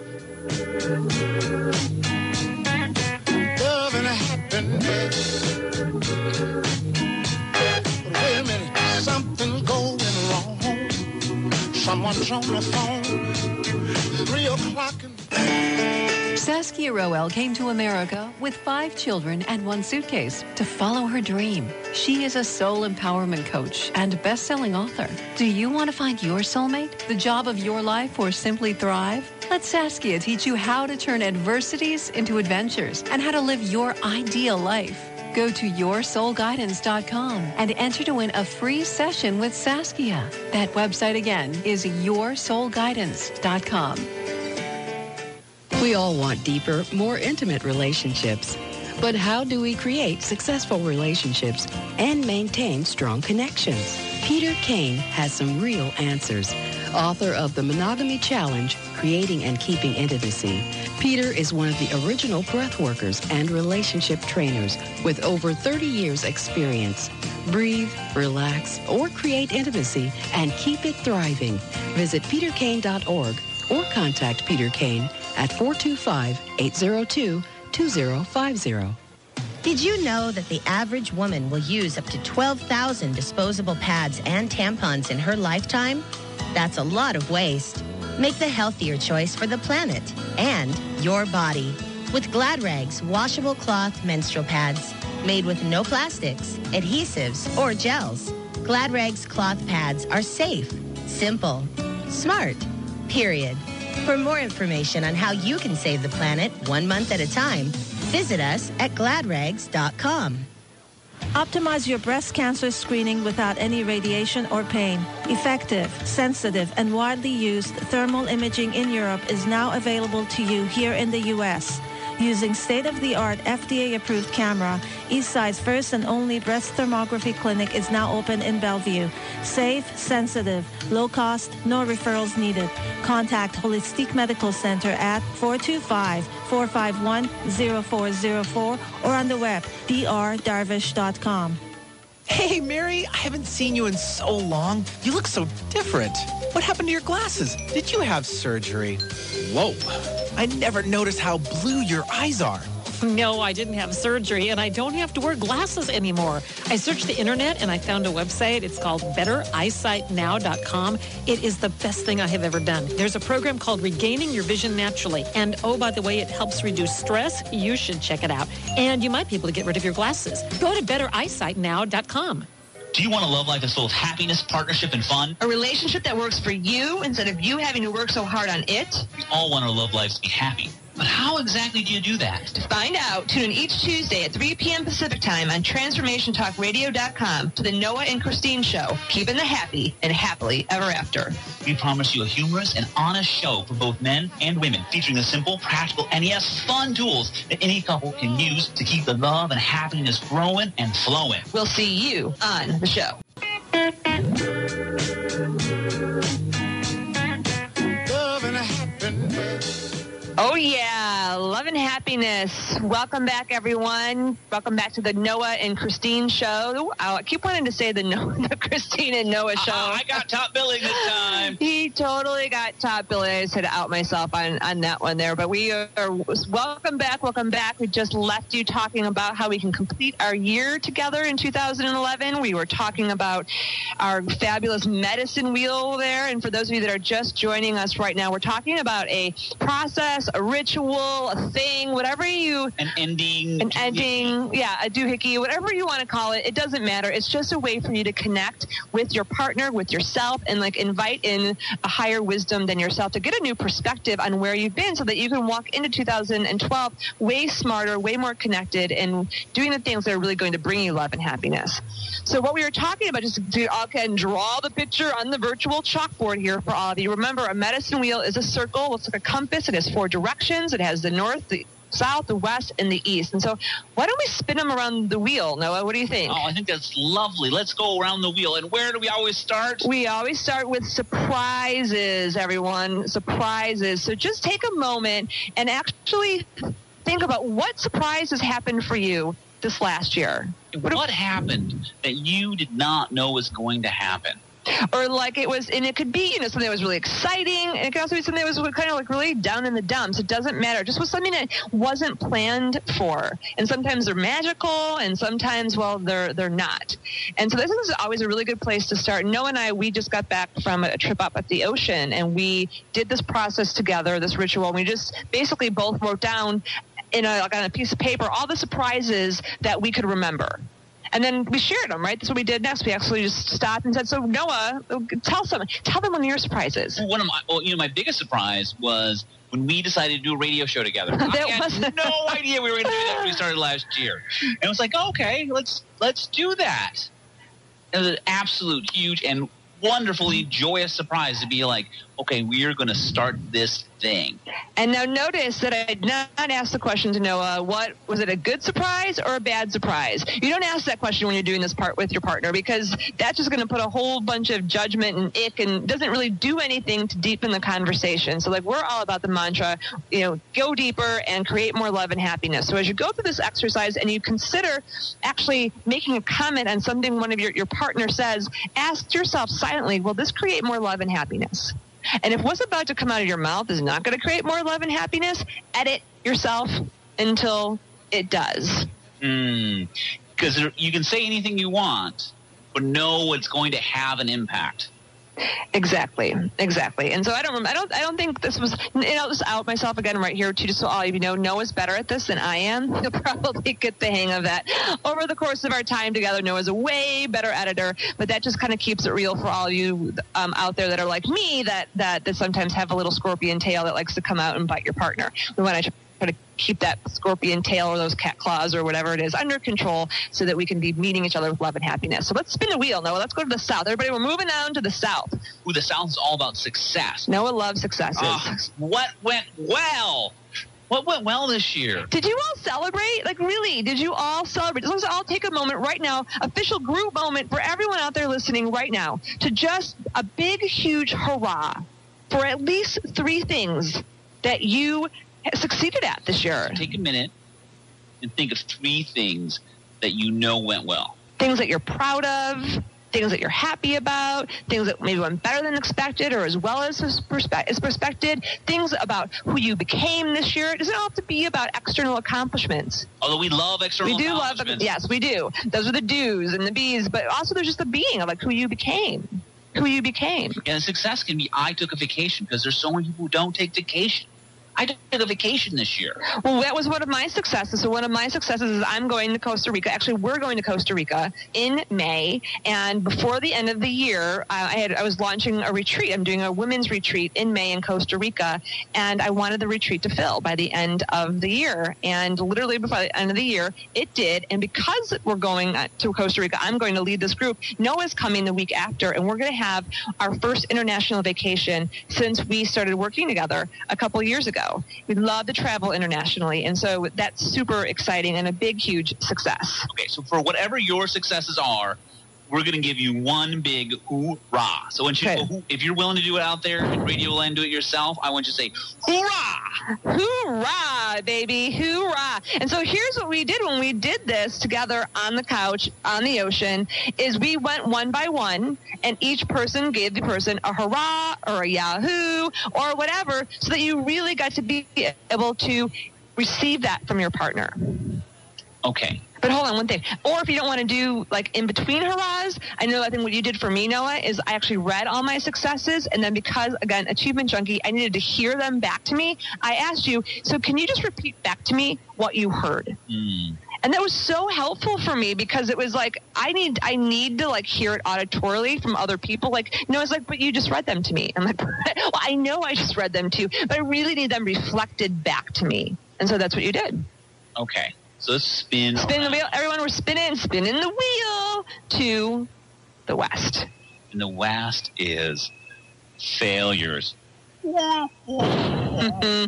Love and happiness. But wait a minute, something's going wrong. Someone's on the phone. Three o'clock. In- Saskia Roel came to America with five children and one suitcase to follow her dream. She is a soul empowerment coach and best-selling author. Do you want to find your soulmate, the job of your life, or simply thrive? Let Saskia teach you how to turn adversities into adventures and how to live your ideal life. Go to your soul guidance dot com and enter to win a free session with Saskia. That website again is your soul guidance dot com. We all want deeper, more intimate relationships. But how do we create successful relationships and maintain strong connections? Peter Kane has some real answers. Author of The Monogamy Challenge, Creating and Keeping Intimacy, Peter is one of the original breathworkers and relationship trainers with over thirty years experience. Breathe, relax, or create intimacy and keep it thriving. Visit peter kane dot org or contact Peter Kane at four two five, eight zero two, two zero five zero. Did you know that the average woman will use up to twelve thousand disposable pads and tampons in her lifetime? That's a lot of waste. Make the healthier choice for the planet and your body with Glad Rags washable cloth menstrual pads made with no plastics, adhesives, or gels. Glad Rags cloth pads are safe, simple, smart, period. For more information on how you can save the planet one month at a time, visit us at glad rags dot com. Optimize your breast cancer screening without any radiation or pain. Effective, sensitive, and widely used thermal imaging in Europe is now available to you here in the U S Using state-of-the-art F D A-approved camera, Eastside's first and only breast thermography clinic is now open in Bellevue. Safe, sensitive, low cost, no referrals needed. Contact Holistic Medical Center at four two five, four five one, zero four zero four or on the web, d r darvish dot com. Hey, Mary, I haven't seen you in so long. You look so different. What happened to your glasses? Did you have surgery? Whoa. I never noticed how blue your eyes are. No, I didn't have surgery, and I don't have to wear glasses anymore. I searched the internet, and I found a website. It's called better eyesight now dot com. It is the best thing I have ever done. There's a program called Regaining Your Vision Naturally. And, oh, by the way, it helps reduce stress. You should check it out. And you might be able to get rid of your glasses. Go to better eyesight now dot com. Do you want a love life that's full of happiness, partnership, and fun? A relationship that works for you instead of you having to work so hard on it? We all want our love lives to be happy. But how exactly do you do that? To find out, tune in each Tuesday at three p.m. Pacific Time on transformation talk radio dot com to the Noah and Christine Show, keeping the happy and happily ever after. We promise you a humorous and honest show for both men and women, featuring the simple, practical, and yes, fun tools that any couple can use to keep the love and happiness growing and flowing. We'll see you on the show. Love and happiness. Oh, yeah. Love and happiness. Welcome back, everyone. Welcome back to the Noah and Christine Show. I keep wanting to say the, Noah, the Christine and Noah Show. Uh-uh, I got top billing this time. He totally got top billing. I just had to out myself on, on that one there. But we are welcome back. Welcome back. We just left you talking about how we can complete our year together in two thousand eleven. We were talking about our fabulous medicine wheel there. And for those of you that are just joining us right now, we're talking about a process, a ritual, a thing, whatever you... An ending. An ending, yeah, a doohickey, whatever you want to call it. It doesn't matter. It's just a way for you to connect with your partner, with yourself, and like invite in a higher wisdom than yourself to get a new perspective on where you've been so that you can walk into two thousand twelve way smarter, way more connected, and doing the things that are really going to bring you love and happiness. So what we were talking about, just to okay, draw the picture on the virtual chalkboard here for all of you. Remember, a medicine wheel is a circle. It's like a compass. It has four directions. It has the north, the south, the west, and the east. And so why don't we spin them around the wheel, Noah? What do you think? Oh, I think that's lovely. Let's go around the wheel. And where do we always start? We always start with surprises, everyone. Surprises. So just take a moment and actually think about what surprises happened for you this last year. What, what happened that you did not know was going to happen? Or like it was, and it could be, you know, something that was really exciting, and it could also be something that was kind of like really down in the dumps. It doesn't matter. It just was something that wasn't planned for. And sometimes they're magical, and sometimes, well, they're they're not. And so this is always a really good place to start. Noah and I, we just got back from a trip up at the ocean, and we did this process together, this ritual. And we just basically both wrote down in a, like on a piece of paper all the surprises that we could remember. And then we shared them, right? That's what we did next. We actually just stopped and said, so Noah, tell someone, tell them one of your surprises. One of my, well, you know, my biggest surprise was when we decided to do a radio show together. I had no idea we were going to do that when we started last year. And it was like, okay, let's, let's do that. It was an absolute huge and wonderfully joyous surprise to be like, okay, we are going to start this thing. And now notice that I did not ask the question to Noah, what was it, a good surprise or a bad surprise? You don't ask that question when you're doing this part with your partner, because that's just going to put a whole bunch of judgment and ick and doesn't really do anything to deepen the conversation. So like we're all about the mantra, you know, go deeper and create more love and happiness. So as you go through this exercise and you consider actually making a comment on something one of your, your partner says, ask yourself silently, will this create more love and happiness? And if what's about to come out of your mouth is not going to create more love and happiness, edit yourself until it does. Because mm, you can say anything you want, but know it's going to have an impact. Exactly, exactly. And so I don't remember, I don't, I don't think this was, and I'll just out myself again right here too, just so all of you know, Noah's better at this than I am. You'll probably get the hang of that over the course of our time together. Noah's a way better editor, but that just kind of keeps it real for all of you um, out there that are like me, that, that, that sometimes have a little scorpion tail that likes to come out and bite your partner. We want to try to keep that scorpion tail or those cat claws or whatever it is under control so that we can be meeting each other with love and happiness. So let's spin the wheel, Noah. Let's go to the South. Everybody, we're moving on to the South. Ooh, the South's all about success. Noah loves successes. Oh, what went well? What went well this year? Did you all celebrate? Like, really, did you all celebrate? Let's all take a moment right now, official group moment for everyone out there listening right now, to just a big, huge hurrah for at least three things that you succeeded at this year. So take a minute and think of three things that you know went well. Things that you're proud of, things that you're happy about, things that maybe went better than expected or as well as is expected, things about who you became this year. It doesn't have to be about external accomplishments. Although we love external we do accomplishments. love, yes, we do. Those are the do's and the be's, but also there's just the being of like who you became, who you became. And success can be, I took a vacation, because there's so many people who don't take vacation. I took a vacation this year. Well, that was one of my successes. So one of my successes is I'm going to Costa Rica. Actually, we're going to Costa Rica in May. And before the end of the year, uh, I had I was launching a retreat. I'm doing a women's retreat in May in Costa Rica. And I wanted the retreat to fill by the end of the year. And literally before the end of the year, it did. And because we're going to Costa Rica, I'm going to lead this group. Noah's coming the week after. And we're going to have our first international vacation since we started working together a couple years ago. We love to travel internationally, and so that's super exciting and a big, huge success. Okay, so for whatever your successes are, we're going to give you one big hoorah. So when you, okay. if you're willing to do it out there in Radio Land, do it yourself, I want you to say, hoorah! Hoorah, baby, hoorah. And so here's what we did when we did this together on the couch, on the ocean, is we went one by one, and each person gave the person a hurrah or a yahoo or whatever, so that you really got to be able to receive that from your partner. Okay. But hold on, one thing. Or if you don't want to do like in between hurrahs, I know I think what you did for me, Noah, is I actually read all my successes. And then because, again, Achievement Junkie, I needed to hear them back to me. I asked you, so can you just repeat back to me what you heard? Mm. And that was so helpful for me because it was like, I need I need to like hear it auditorily from other people. Like, you know, it's like, but you just read them to me. I'm like, well, I know I just read them too, but I really need them reflected back to me. And so that's what you did. Okay. So let's spin. Spin the wheel. Everyone, we're spinning, spinning the wheel to the West. And the West is failures. You know,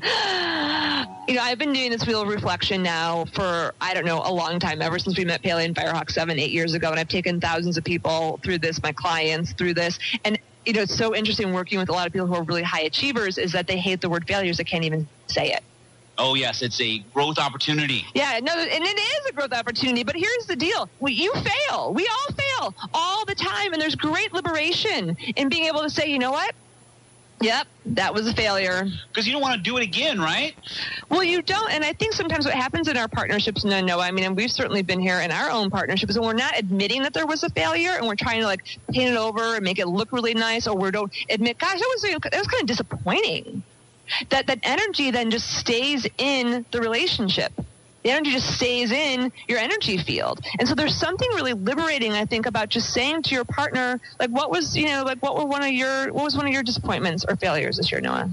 I've been doing this wheel of reflection now for, I don't know, a long time, ever since we met Paley and Firehawk seven, eight years ago. And I've taken thousands of people through this, my clients through this. And, you know, it's so interesting working with a lot of people who are really high achievers is that they hate the word failures. They can't even say it. Oh, yes, it's a growth opportunity. Yeah, no, and it is a growth opportunity. But here's the deal. We, you fail. We all fail all the time. And there's great liberation in being able to say, you know what? Yep, that was a failure. Because you don't want to do it again, right? Well, you don't. And I think sometimes what happens in our partnerships, no, no, I mean, and we've certainly been here in our own partnerships, and we're not admitting that there was a failure, and we're trying to, like, paint it over and make it look really nice, or we don't admit, gosh, that was, that was kind of disappointing. That that energy then just stays in the relationship. The energy just stays in your energy field. And so there's something really liberating, I think, about just saying to your partner, like, what was, you know, like, what were one of your, what was one of your disappointments or failures this year, Noah?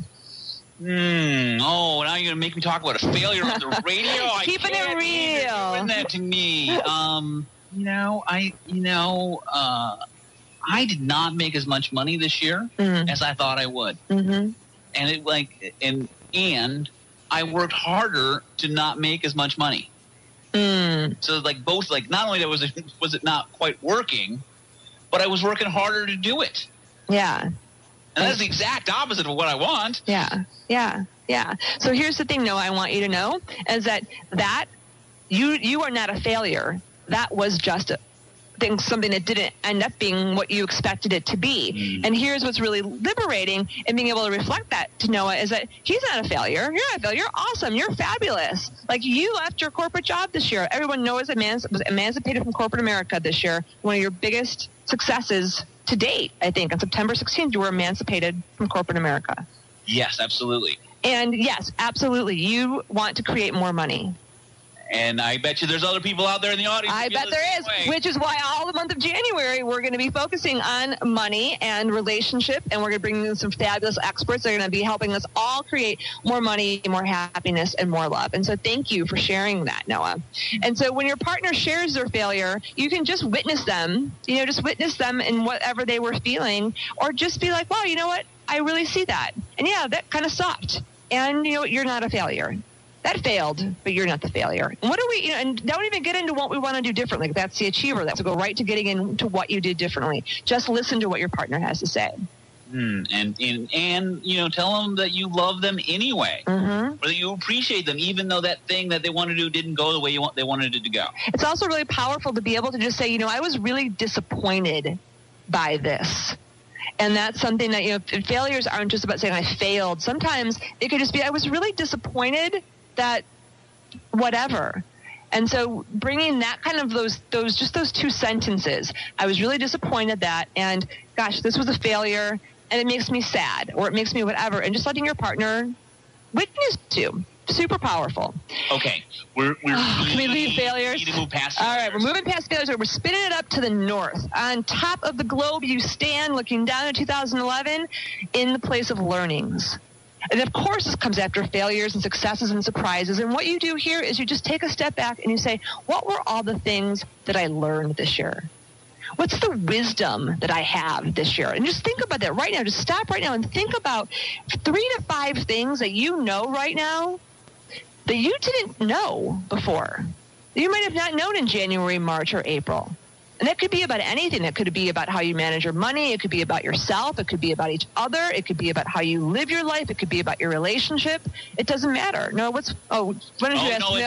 Hmm. Oh, now you're going to make me talk about a failure on the radio? Keeping it real. Doing that to me. Um, you know, I, you know, uh, I did not make as much money this year mm-hmm. as I thought I would. Mm-hmm. And it like and and I worked harder to not make as much money. Mm. So like both like not only that was it, was it not quite working, but I was working harder to do it. Yeah. And that's the exact opposite of what I want. Yeah. Yeah. Yeah. So here's the thing, Noah, I want you to know is that that you you are not a failure. That was just a thing, something that didn't end up being what you expected it to be. Mm. And here's what's really liberating and being able to reflect that to Noah is that he's not a failure. You're not a failure. You're awesome. You're fabulous. Like, you left your corporate job this year. Everyone knows that man was emancipated from corporate America this year. One of your biggest successes to date, I think. On September sixteenth, you were emancipated from corporate America. Yes, absolutely. And yes, absolutely. You want to create more money. And I bet you there's other people out there in the audience. I bet there is, way. which is why all the month of January we're going to be focusing on money and relationship, and we're going to bring in some fabulous experts that are going to be helping us all create more money, more happiness, and more love. And so thank you for sharing that, Noah. And so when your partner shares their failure, you can just witness them, you know, just witness them in whatever they were feeling, or just be like, wow, you know what? I really see that. And yeah, that kind of sucked. And, you know, you're not a failure. That failed, but you're not the failure. And what do we, you know, and don't even get into what we want to do differently. That's the achiever. That's to go right to getting into what you did differently. Just listen to what your partner has to say. Mm, and, and, and, you know, tell them that you love them anyway. Mm-hmm. Or that you appreciate them, even though that thing that they want to do didn't go the way you want, they wanted it to go. It's also really powerful to be able to just say, you know, I was really disappointed by this. And that's something that, you know, failures aren't just about saying I failed. Sometimes it could just be, I was really disappointed that whatever. And so bringing that kind of those, those, just those two sentences, I was really disappointed that, and gosh, this was a failure and it makes me sad, or it makes me whatever. And just letting your partner witness to. Super powerful. Okay. We're, we're oh, can we leave failures? We need to move past All failures. right, we're moving past failures. We're spinning it up to the north. On top of the globe, you stand looking down at two thousand eleven in the place of learnings. And of course, this comes after failures and successes and surprises. And what you do here is you just take a step back and you say, what were all the things that I learned this year? What's the wisdom that I have this year? And just think about that right now. Just stop right now and think about three to five things that you know right now that you didn't know before. You might have not known in January, March, or April. And that could be about anything. That could be about how you manage your money. It could be about yourself. It could be about each other. It could be about how you live your life. It could be about your relationship. It doesn't matter. No, what's, oh, what did oh, you ask no, me? Oh,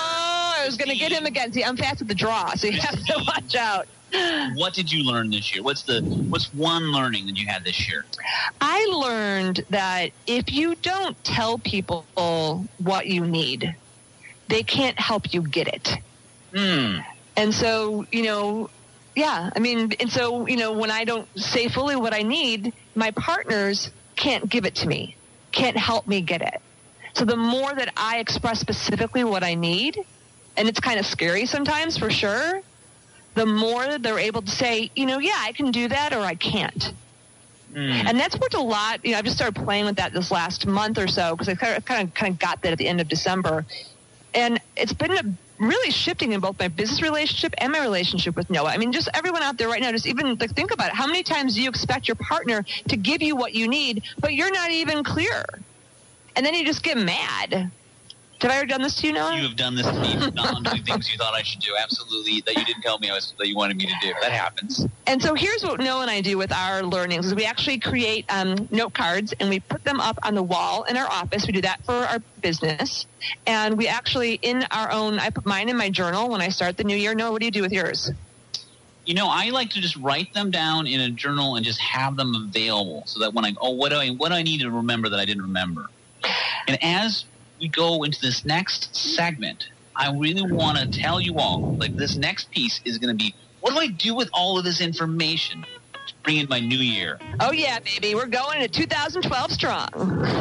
I was going to get him again. See, I'm fast at the draw, so you have to watch out. What did you learn this year? What's the what's one learning that you had this year? I learned that if you don't tell people what you need, they can't help you get it. Mm. And so, you know, yeah, I mean, and so, you know, when I don't say fully what I need, my partners can't give it to me, can't help me get it. So the more that I express specifically what I need, and it's kind of scary sometimes for sure, the more that they're able to say, you know, yeah, I can do that or I can't. Mm. And that's worked a lot. You know, I've just started playing with that this last month or so because I kind of, kind of kind of got that at the end of December. And it's been a really shifting in both my business relationship and my relationship with Noah. I mean, just everyone out there right now, just even like think about it. How many times do you expect your partner to give you what you need, but you're not even clear? And then you just get mad. Have I ever done this to you, Noah? You have done this to me. Not doing things you thought I should do. Absolutely. That you didn't tell me I was, that you wanted me to do. That happens. And so here's what Noah and I do with our learnings is we actually create um, note cards and we put them up on the wall in our office. We do that for our business. And we actually, in our own, I put mine in my journal when I start the new year. Noah, what do you do with yours? You know, I like to just write them down in a journal and just have them available so that when I, oh, what do I, what do I need to remember that I didn't remember? And as we go into this next segment, I really want to tell you all, like this next piece is going to be, what do I do with all of this information to bring in my new year? Oh, yeah, baby. We're going to two thousand twelve strong.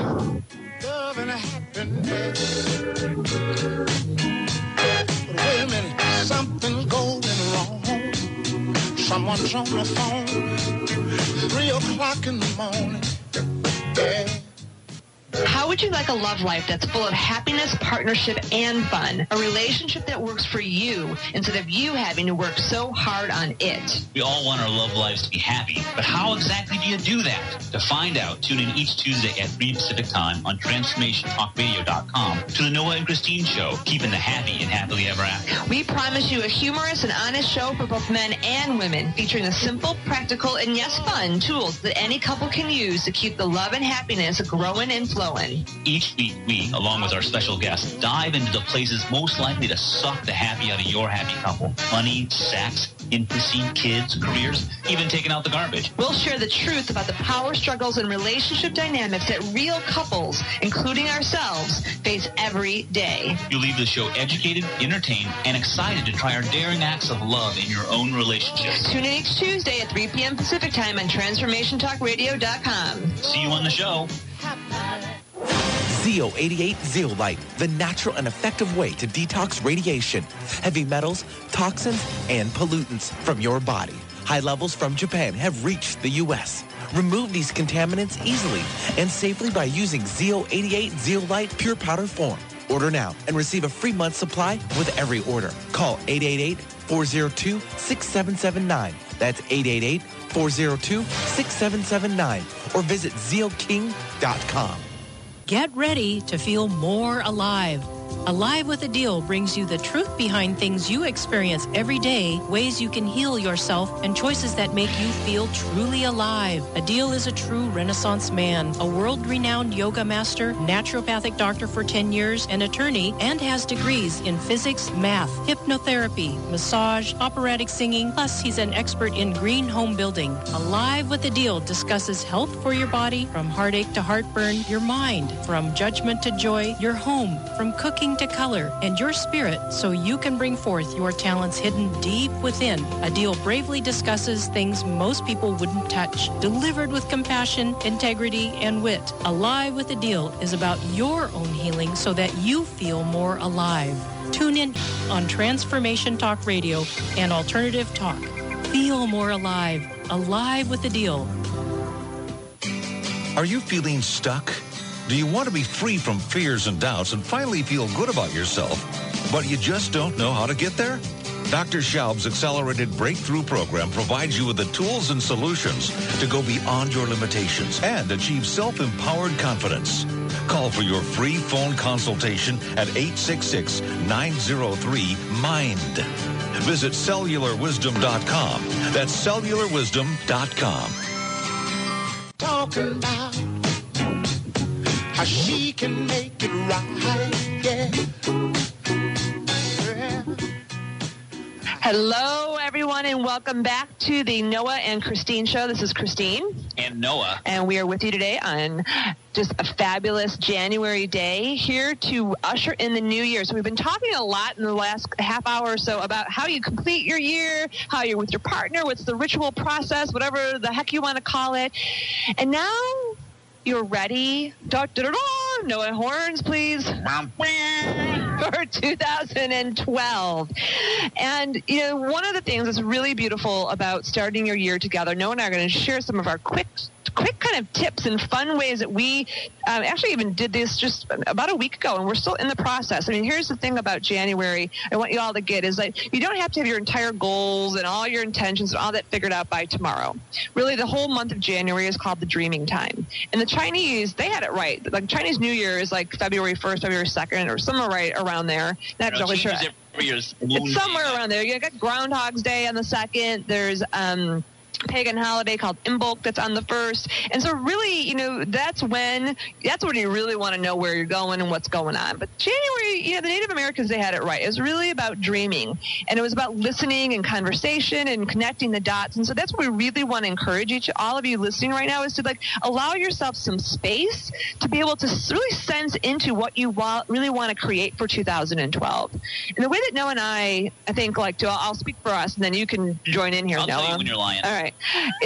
Love and happiness. But wait a minute, something's going wrong. Someone's on the phone, three o'clock in the morning. Yeah. How would you like a love life that's full of happiness, partnership, and fun? A relationship that works for you instead of you having to work so hard on it. We all want our love lives to be happy, but how exactly do you do that? To find out, tune in each Tuesday at three Pacific Time on transformation talk radio dot com to the Noah and Christine Show, keeping the happy and happily ever after. We promise you a humorous and honest show for both men and women, featuring the simple, practical, and yes, fun tools that any couple can use to keep the love and happiness growing and flowing. Each week, we, along with our special guests, dive into the places most likely to suck the happy out of your happy couple. Money, sex, intimacy, kids, careers, even taking out the garbage. We'll share the truth about the power struggles and relationship dynamics that real couples, including ourselves, face every day. You'll leave the show educated, entertained, and excited to try our daring acts of love in your own relationships. Tune in each Tuesday at three p.m. Pacific Time on transformation talk radio dot com. See you on the show. Z O eighty-eight Zeolite, the natural and effective way to detox radiation, heavy metals, toxins, and pollutants from your body. High levels from Japan have reached the U S. Remove these contaminants easily and safely by using Z O eighty-eight Zeolite pure powder form. Order now and receive a free month supply with every order. Call eight eight eight, four oh two, six seven seven nine. That's eight eight eight, four oh two, six seven seven nine. Or visit zeal king dot com. Get ready to feel more alive. Alive with a Deal brings you the truth behind things you experience every day, ways you can heal yourself, and choices that make you feel truly alive. A Deal is a true Renaissance man, a world-renowned yoga master, naturopathic doctor for ten years, an attorney, and has degrees in physics, math, hypnotherapy, massage, operatic singing, plus he's an expert in green home building. Alive with a Deal discusses health for your body, from heartache to heartburn, your mind, from judgment to joy, your home, from cooking to color, and your spirit, so you can bring forth your talents hidden deep within. A Deal bravely discusses things most people wouldn't touch, delivered with compassion, integrity, and wit. Alive with a Deal is about your own healing so that you feel more alive. Tune in on Transformation Talk Radio and Alternative Talk. Feel more alive. Alive with a Deal. Are you feeling stuck? Do you want to be free from fears and doubts and finally feel good about yourself, but you just don't know how to get there? Doctor Schaub's Accelerated Breakthrough Program provides you with the tools and solutions to go beyond your limitations and achieve self-empowered confidence. Call for your free phone consultation at eight six six, nine oh three, MIND. Visit cellular wisdom dot com. That's cellular wisdom dot com. Talking about how she can make it right, yeah. Yeah. Hello, everyone, and welcome back to the Noah and Christine Show. This is Christine. And Noah. And we are with you today on just a fabulous January day, here to usher in the new year. So we've been talking a lot in the last half hour or so about how you complete your year, how you're with your partner, what's the ritual process, whatever the heck you want to call it. And now you're ready. Da, da, da, da. Noah horns, please. For two thousand twelve. And, you know, one of the things that's really beautiful about starting your year together, Noah and I are going to share some of our quick quick kind of tips and fun ways that we um, actually even did this just about a week ago, and we're still in the process. I mean, here's the thing about January I want you all to get is that you don't have to have your entire goals and all your intentions and all that figured out by tomorrow. Really, the whole month of January is called the dreaming time. And the Chinese, they had it right. Like Chinese New Year is like February first, February second, or somewhere right around there. Not you know, really sure. Year's It's somewhere around there. You got Groundhog's Day on the second. There's um pagan holiday called Imbolc that's on the first. And so really, you know, that's when that's when you really want to know where you're going and what's going on. But January, you know, the Native Americans, they had it right. It was really about dreaming, and it was about listening and conversation and connecting the dots. And so that's what we really want to encourage each all of you listening right now is to like allow yourself some space to be able to really sense into what you want, really want to create for two thousand twelve. And the way that Noah and I, I think, like to, I'll speak for us, and then you can join in here, I'll Noah. tell you when you're lying. All right.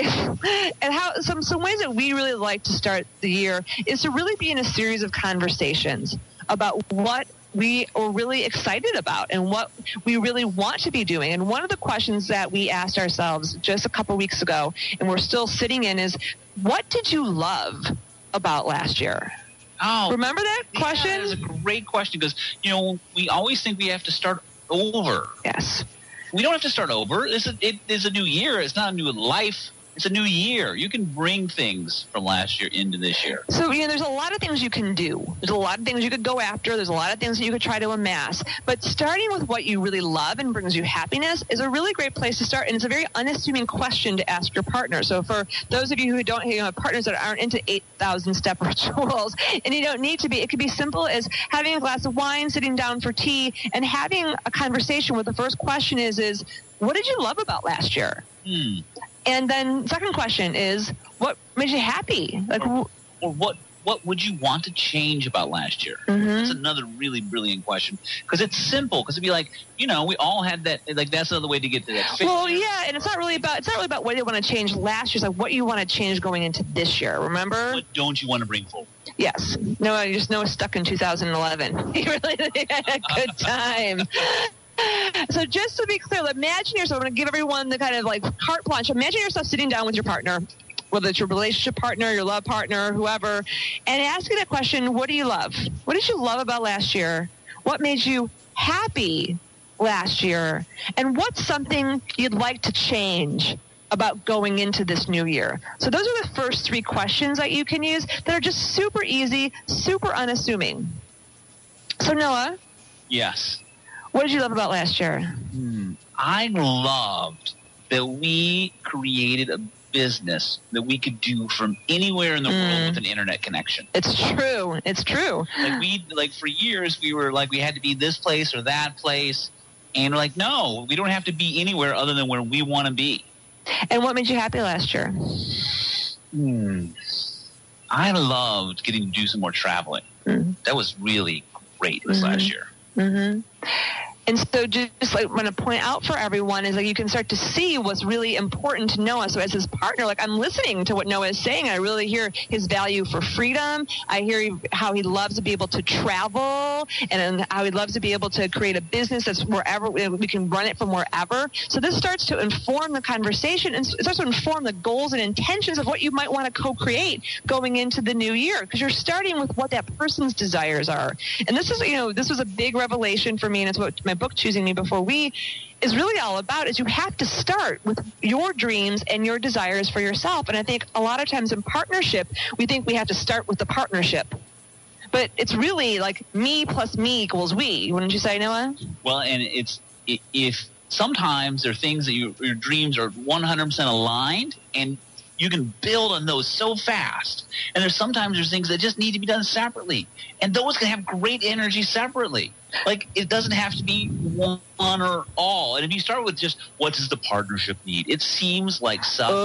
And how some some ways that we really like to start the year is to really be in a series of conversations about what we are really excited about and what we really want to be doing. And one of the questions that we asked ourselves just a couple weeks ago, and we're still sitting in, is what did you love about last year? Oh, remember that question? Yeah, that's a great question because, you know, we always think we have to start over. Yes. We don't have to start over. It's a, it is a new year. It's not a new life. It's a new year. You can bring things from last year into this year. So, you know, there's a lot of things you can do. There's a lot of things you could go after. There's a lot of things that you could try to amass. But starting with what you really love and brings you happiness is a really great place to start. And it's a very unassuming question to ask your partner. So for those of you who don't you know, have partners that aren't into eight thousand step rituals, and you don't need to be, it could be simple as having a glass of wine, sitting down for tea, and having a conversation where the first question is, is what did you love about last year? Hmm. And then second question is, what made you happy? Like, or, or what what would you want to change about last year? Mm-hmm. That's another really brilliant question because it's simple. Because it'd be like, you know, we all had that. Like that's another way to get to that. Well, yeah, and it's not really about it's not really about what you want to change last year. It's like what you want to change going into this year. Remember? What don't you want to bring forward? Yes. Noah, you just Noah stuck in two thousand eleven. He really had a good time. So just to be clear, imagine yourself, I'm going to give everyone the kind of like carte blanche. Imagine yourself sitting down with your partner, whether it's your relationship partner, your love partner, whoever, and asking that question, what do you love? What did you love about last year? What made you happy last year? And what's something you'd like to change about going into this new year? So those are the first three questions that you can use that are just super easy, super unassuming. So Noah? Yes. What did you love about last year? Hmm. I loved that we created a business that we could do from anywhere in the mm. world with an internet connection. It's true. It's true. Like we, like for years, we were like we had to be this place or that place, and we're like, no, we don't have to be anywhere other than where we want to be. And what made you happy last year? Hmm. I loved getting to do some more traveling. Mm. That was really great this mm-hmm. last year. Mm-hmm. And so just like I want to point out for everyone is like you can start to see what's really important to Noah. So as his partner, like I'm listening to what Noah is saying. I really hear his value for freedom. I hear how he loves to be able to travel and how he loves to be able to create a business that's wherever we can run it from wherever. So this starts to inform the conversation and it starts to inform the goals and intentions of what you might want to co-create going into the new year, because you're starting with what that person's desires are. And this is, you know, this was a big revelation for me, and it's what my book Choosing Me Before We is really all about, is you have to start with your dreams and your desires for yourself. And I think a lot of times in partnership, we think we have to start with the partnership. But it's really like me plus me equals we. Wouldn't you say, Noah? Well, and it's if sometimes there are things that you, your dreams are one hundred percent aligned and you can build on those so fast. And there's sometimes there's things that just need to be done separately. And those can have great energy separately. Like, it doesn't have to be one or all. And if you start with just, what does the partnership need? It seems like something.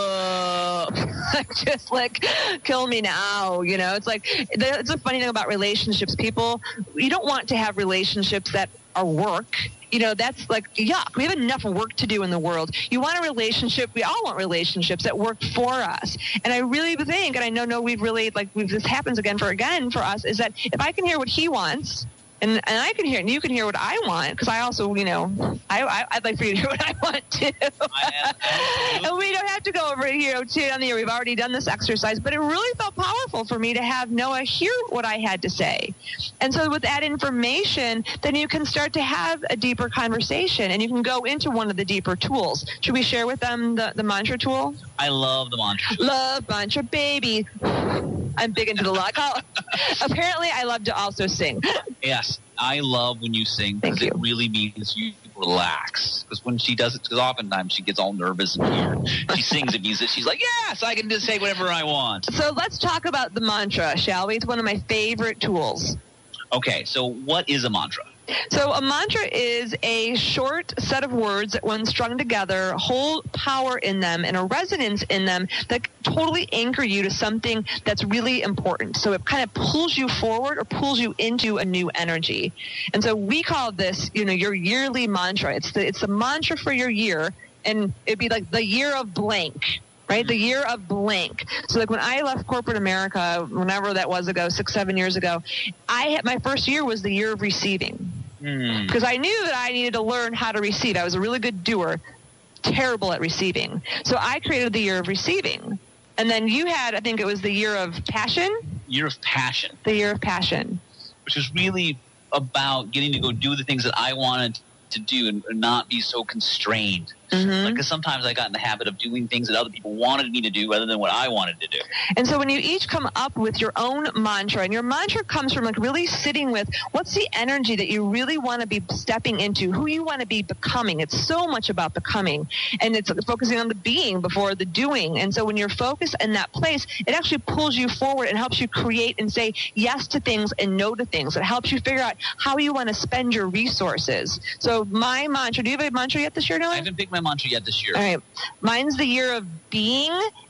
Uh, just like, kill me now. You know, it's like, it's a funny thing about relationships. People, you don't want to have relationships that are work. You know, that's like, yuck. We have enough work to do in the world. You want a relationship. We all want relationships that work for us. And I really think, and I know, no, we've really, like, we've, this happens again for again for us, is that if I can hear what he wants, And, and I can hear, and you can hear what I want, because I also, you know, I, I, I'd like for you to hear what I want too. And we don't have to go over here to on the year. We've already done this exercise, but it really felt powerful for me to have Noah hear what I had to say. And so with that information, then you can start to have a deeper conversation, and you can go into one of the deeper tools. Should we share with them the, the mantra tool? I love the mantra. Love mantra, baby. I'm big into the lock. Apparently, I love to also sing. Yes, I love when you sing because it really means you relax. Because when she does it, because oftentimes she gets all nervous and weird. She sings, it means that she's like, yes, I can just say whatever I want. So let's talk about the mantra, shall we? It's one of my favorite tools. Okay, so what is a mantra? So a mantra is a short set of words that, when strung together, hold power in them and a resonance in them that totally anchor you to something that's really important. So it kind of pulls you forward or pulls you into a new energy. And so we call this, you know, your yearly mantra. It's the, it's the mantra for your year, and it'd be like the year of blank. Right? The year of blank. So like when I left corporate America, whenever that was ago, six, seven years ago, I had, my first year was the year of receiving. Mm. Because I knew that I needed to learn how to receive. I was a really good doer, terrible at receiving. So I created the year of receiving. And then you had, I think it was the year of passion? Year of passion. The year of passion. Which is really about getting to go do the things that I wanted to do and not be so constrained. Mm-hmm. Like, 'cause sometimes I got in the habit of doing things that other people wanted me to do rather than what I wanted to do. And so when you each come up with your own mantra, and your mantra comes from like really sitting with what's the energy that you really want to be stepping into, who you want to be becoming. It's so much about becoming, and it's focusing on the being before the doing. And so when you're focused in that place, it actually pulls you forward and helps you create and say yes to things and no to things. It helps you figure out how you want to spend your resources. So my mantra, do you have a mantra yet this year, Noah? I haven't picked my mantra yet this year. All right. Mine's the year of being,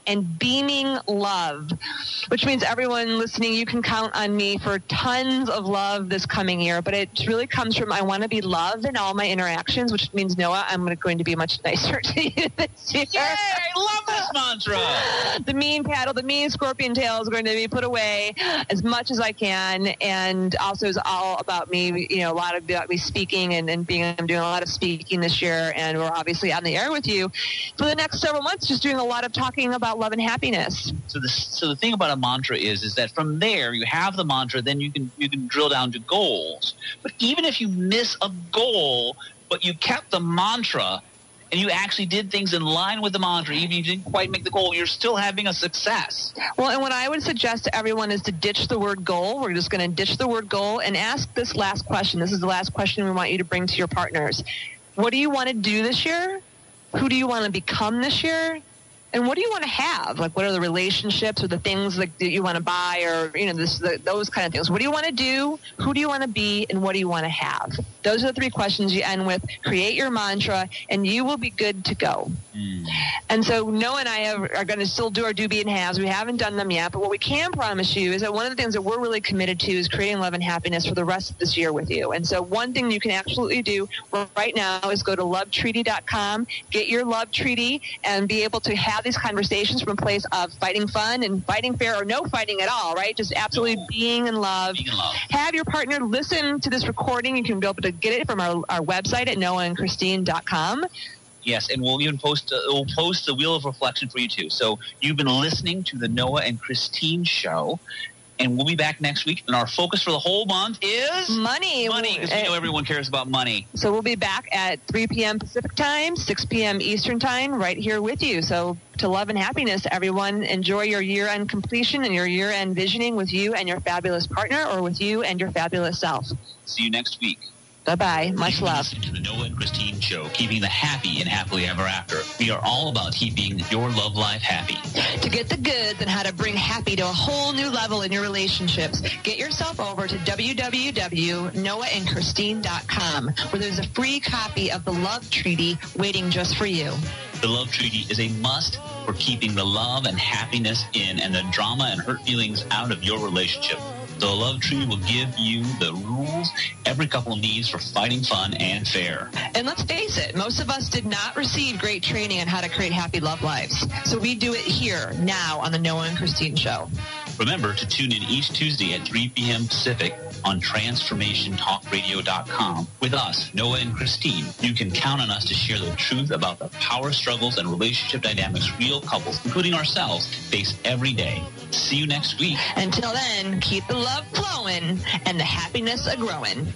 and beaming love, which means everyone listening, you can count on me for tons of love this coming year. But it really comes from I want to be loved in all my interactions, which means, Noah, I'm going to be much nicer to you this year. Yay! I love this mantra. The mean paddle, the mean scorpion tail is going to be put away as much as I can. And also it's all about me, you know, a lot of about me speaking and, and being, I'm doing a lot of speaking this year. And we're obviously on the air with you for the next several months, just doing a lot of talking about love and happiness. So the, so the thing about a mantra is, is that from there you have the mantra, then you can, you can drill down to goals. But even if you miss a goal, but you kept the mantra, and you actually did things in line with the mantra, even if you didn't quite make the goal, you're still having a success. Well, and what I would suggest to everyone is to ditch the word goal. We're just going to ditch the word goal and ask this last question. This is the last question we want you to bring to your partners. What do you want to do this year? Who do you want to become this year? And what do you want to have? Like, what are the relationships or the things like, that you want to buy or, you know, this, the, those kind of things. What do you want to do? Who do you want to be? And what do you want to have? Those are the three questions you end with. Create your mantra, and you will be good to go. Mm. And so Noah and I have, are going to still do our do, be, and haves. We haven't done them yet. But what we can promise you is that one of the things that we're really committed to is creating love and happiness for the rest of this year with you. And so one thing you can absolutely do right now is go to love treaty dot com, get your love treaty, and be able to have these conversations from a place of fighting fun and fighting fair or no fighting at all, right? Just absolutely no. being in love. Being in love. Have your partner listen to this recording. You can be able to get it from our, our website at noah and christine dot com. Yes, and we'll even post uh, we'll post the Wheel of Reflection for you too. So you've been listening to the Noah and Christine show. And we'll be back next week. And our focus for the whole month is money. Money, because we know everyone cares about money. So we'll be back at three p.m. Pacific time, six p.m. Eastern time, right here with you. So to love and happiness, everyone, enjoy your year-end completion and your year-end visioning with you and your fabulous partner, or with you and your fabulous self. See you next week. Bye-bye. Much love. To the Noah and Christine show, keeping the happy and happily ever after. We are all about keeping your love life happy. To get the goods and how to bring happy to a whole new level in your relationships, get yourself over to w w w dot noah and christine dot com, where there's a free copy of the Love Treaty waiting just for you. The Love Treaty is a must for keeping the love and happiness in and the drama and hurt feelings out of your relationship. The Love Treaty will give you the rules every couple needs for fighting fun and fair. And let's face it, most of us did not receive great training on how to create happy love lives. So we do it here, now, on the Noah and Christine show. Remember to tune in each Tuesday at three p.m. Pacific on transformation talk radio dot com with us, Noah and Christine. You can count on us to share the truth about the power struggles and relationship dynamics real couples, including ourselves, face every day. See you next week. Until then, keep the love flowing and the happiness a-growing.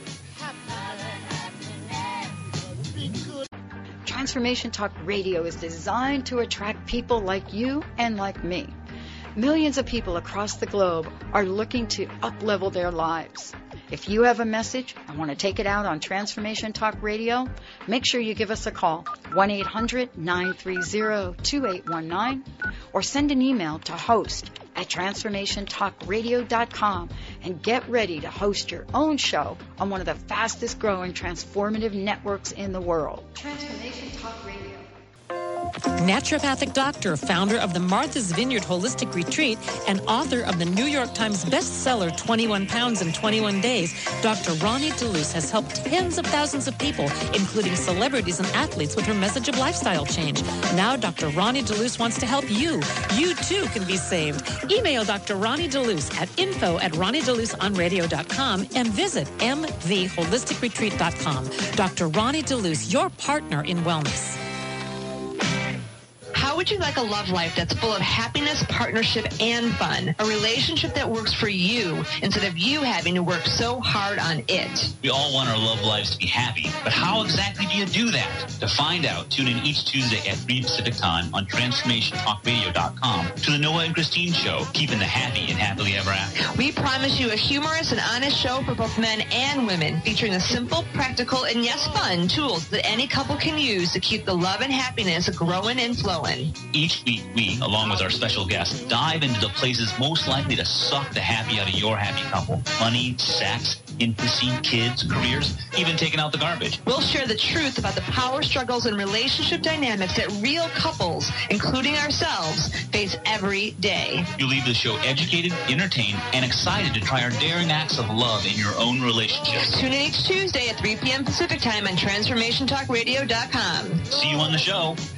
Transformation Talk Radio is designed to attract people like you and like me. Millions of people across the globe are looking to up-level their lives. If you have a message and want to take it out on Transformation Talk Radio, make sure you give us a call, one eight hundred nine three zero two eight one nine, or send an email to host at transformation talk radio dot com and get ready to host your own show on one of the fastest growing transformative networks in the world. Transformation Talk Radio. Naturopathic doctor, founder of the Martha's Vineyard Holistic Retreat, and author of the New York Times bestseller twenty-one pounds in twenty-one days, Doctor Ronnie DeLuce has helped tens of thousands of people, including celebrities and athletes, with her message of lifestyle change. Now Doctor Ronnie DeLuce wants to help you. You too can be saved. Email Doctor Ronnie DeLuce at info at ronnie deluce on radio dot com and visit m v holistic retreat dot com. Doctor Ronnie DeLuce, your partner in wellness. How would you like a love life that's full of happiness, partnership, and fun? A relationship that works for you instead of you having to work so hard on it. We all want our love lives to be happy, but how exactly do you do that? To find out, tune in each Tuesday at three Pacific time on transformation talk radio dot com to the Noah and Christine show, keeping the happy and happily ever after. We promise you a humorous and honest show for both men and women, featuring the simple, practical, and yes, fun tools that any couple can use to keep the love and happiness growing and flowing. Each week, we, along with our special guests, dive into the places most likely to suck the happy out of your happy couple. Money, sex, intimacy, kids, careers, even taking out the garbage. We'll share the truth about the power struggles and relationship dynamics that real couples, including ourselves, face every day. You'll leave the show educated, entertained, and excited to try our daring acts of love in your own relationship. Tune in each Tuesday at three p.m. Pacific Time on transformation talk radio dot com. See you on the show.